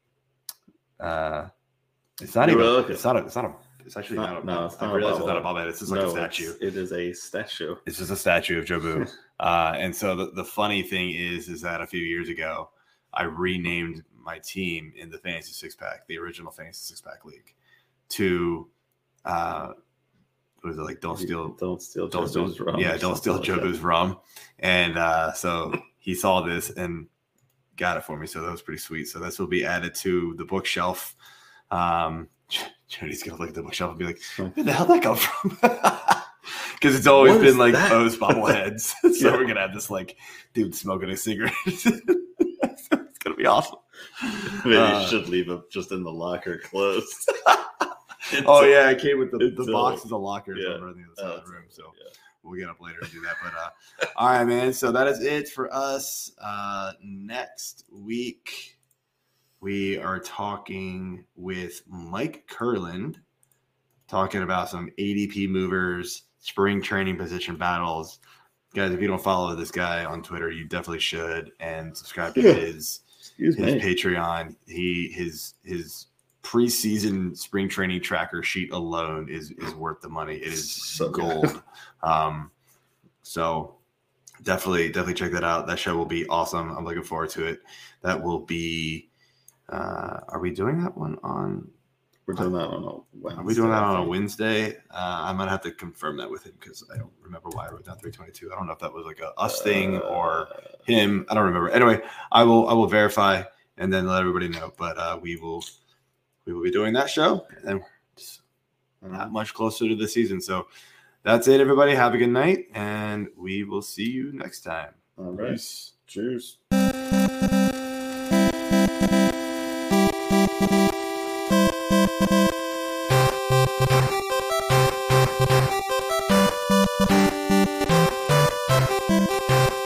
[SPEAKER 2] Uh, it's not
[SPEAKER 3] You're
[SPEAKER 2] even.
[SPEAKER 3] welcome.
[SPEAKER 2] It's not a. It's not a. It's actually
[SPEAKER 3] Not-
[SPEAKER 2] not, a.
[SPEAKER 3] no, it's
[SPEAKER 2] I
[SPEAKER 3] not a
[SPEAKER 2] realize it's
[SPEAKER 3] bobblehead.
[SPEAKER 2] not a bobblehead. It's just like
[SPEAKER 3] No,
[SPEAKER 2] a
[SPEAKER 3] it's-
[SPEAKER 2] statue.
[SPEAKER 3] It is a statue.
[SPEAKER 2] It's just a statue of Jobu. uh, and so the, the funny thing is, is that a few years ago, I renamed my team in the Fantasy Six Pack, the original Fantasy Six Pack League, to uh, what was it like? Don't steal,
[SPEAKER 3] Don't steal.
[SPEAKER 2] don't
[SPEAKER 3] Jobu's
[SPEAKER 2] steal,
[SPEAKER 3] rum
[SPEAKER 2] yeah,
[SPEAKER 3] or
[SPEAKER 2] don't steal
[SPEAKER 3] something like that.
[SPEAKER 2] Jobu's rum. And uh, so he saw this and got it for me. So that was pretty sweet. So this will be added to the bookshelf. Um, Jody's gonna look at the bookshelf and be like, "Where the hell did that come from?" Because it's always
[SPEAKER 3] What
[SPEAKER 2] been
[SPEAKER 3] is
[SPEAKER 2] like
[SPEAKER 3] that?
[SPEAKER 2] those bobbleheads. so
[SPEAKER 3] Yeah.
[SPEAKER 2] we're gonna have this like dude smoking a cigarette. It's gonna be awesome.
[SPEAKER 3] Maybe
[SPEAKER 2] Uh,
[SPEAKER 3] you should leave it just in the locker closed.
[SPEAKER 2] Oh yeah, I came with the,
[SPEAKER 3] it's
[SPEAKER 2] the
[SPEAKER 3] a-
[SPEAKER 2] boxes of lockers
[SPEAKER 3] yeah.
[SPEAKER 2] over on the other side
[SPEAKER 3] Oh,
[SPEAKER 2] of the room. So
[SPEAKER 3] yeah.
[SPEAKER 2] we'll get up later and do that. But uh, all right, man. So that is it for us. Uh, next week, we are talking with Mike Kurland, talking about some A D P movers, spring training position battles. Guys, if you don't follow this guy on Twitter, you definitely should, and subscribe to
[SPEAKER 3] Yeah.
[SPEAKER 2] his
[SPEAKER 3] Excuse
[SPEAKER 2] his
[SPEAKER 3] me.
[SPEAKER 2] Patreon. He his his preseason spring training tracker sheet alone is is worth the money. It is
[SPEAKER 3] So good.
[SPEAKER 2] gold. Um, so definitely definitely check that out. That show will be awesome. I'm looking forward to it. That will be. Uh, are we doing that one on?
[SPEAKER 3] We're doing that on a Wednesday.
[SPEAKER 2] Are we doing that
[SPEAKER 3] I
[SPEAKER 2] on a
[SPEAKER 3] think.
[SPEAKER 2] Wednesday? Uh, I'm gonna have to confirm that with him because I don't remember why I wrote down three twenty-two. I don't know if that was like a us thing or
[SPEAKER 3] Uh,
[SPEAKER 2] him. I don't remember. Anyway, I will I will verify and then let everybody know. But uh, we will we will be doing that show, and then we're just not much closer to the season. So that's it, everybody. Have a good night, and we will see you next time.
[SPEAKER 3] all right.
[SPEAKER 2] Peace.
[SPEAKER 3] Cheers.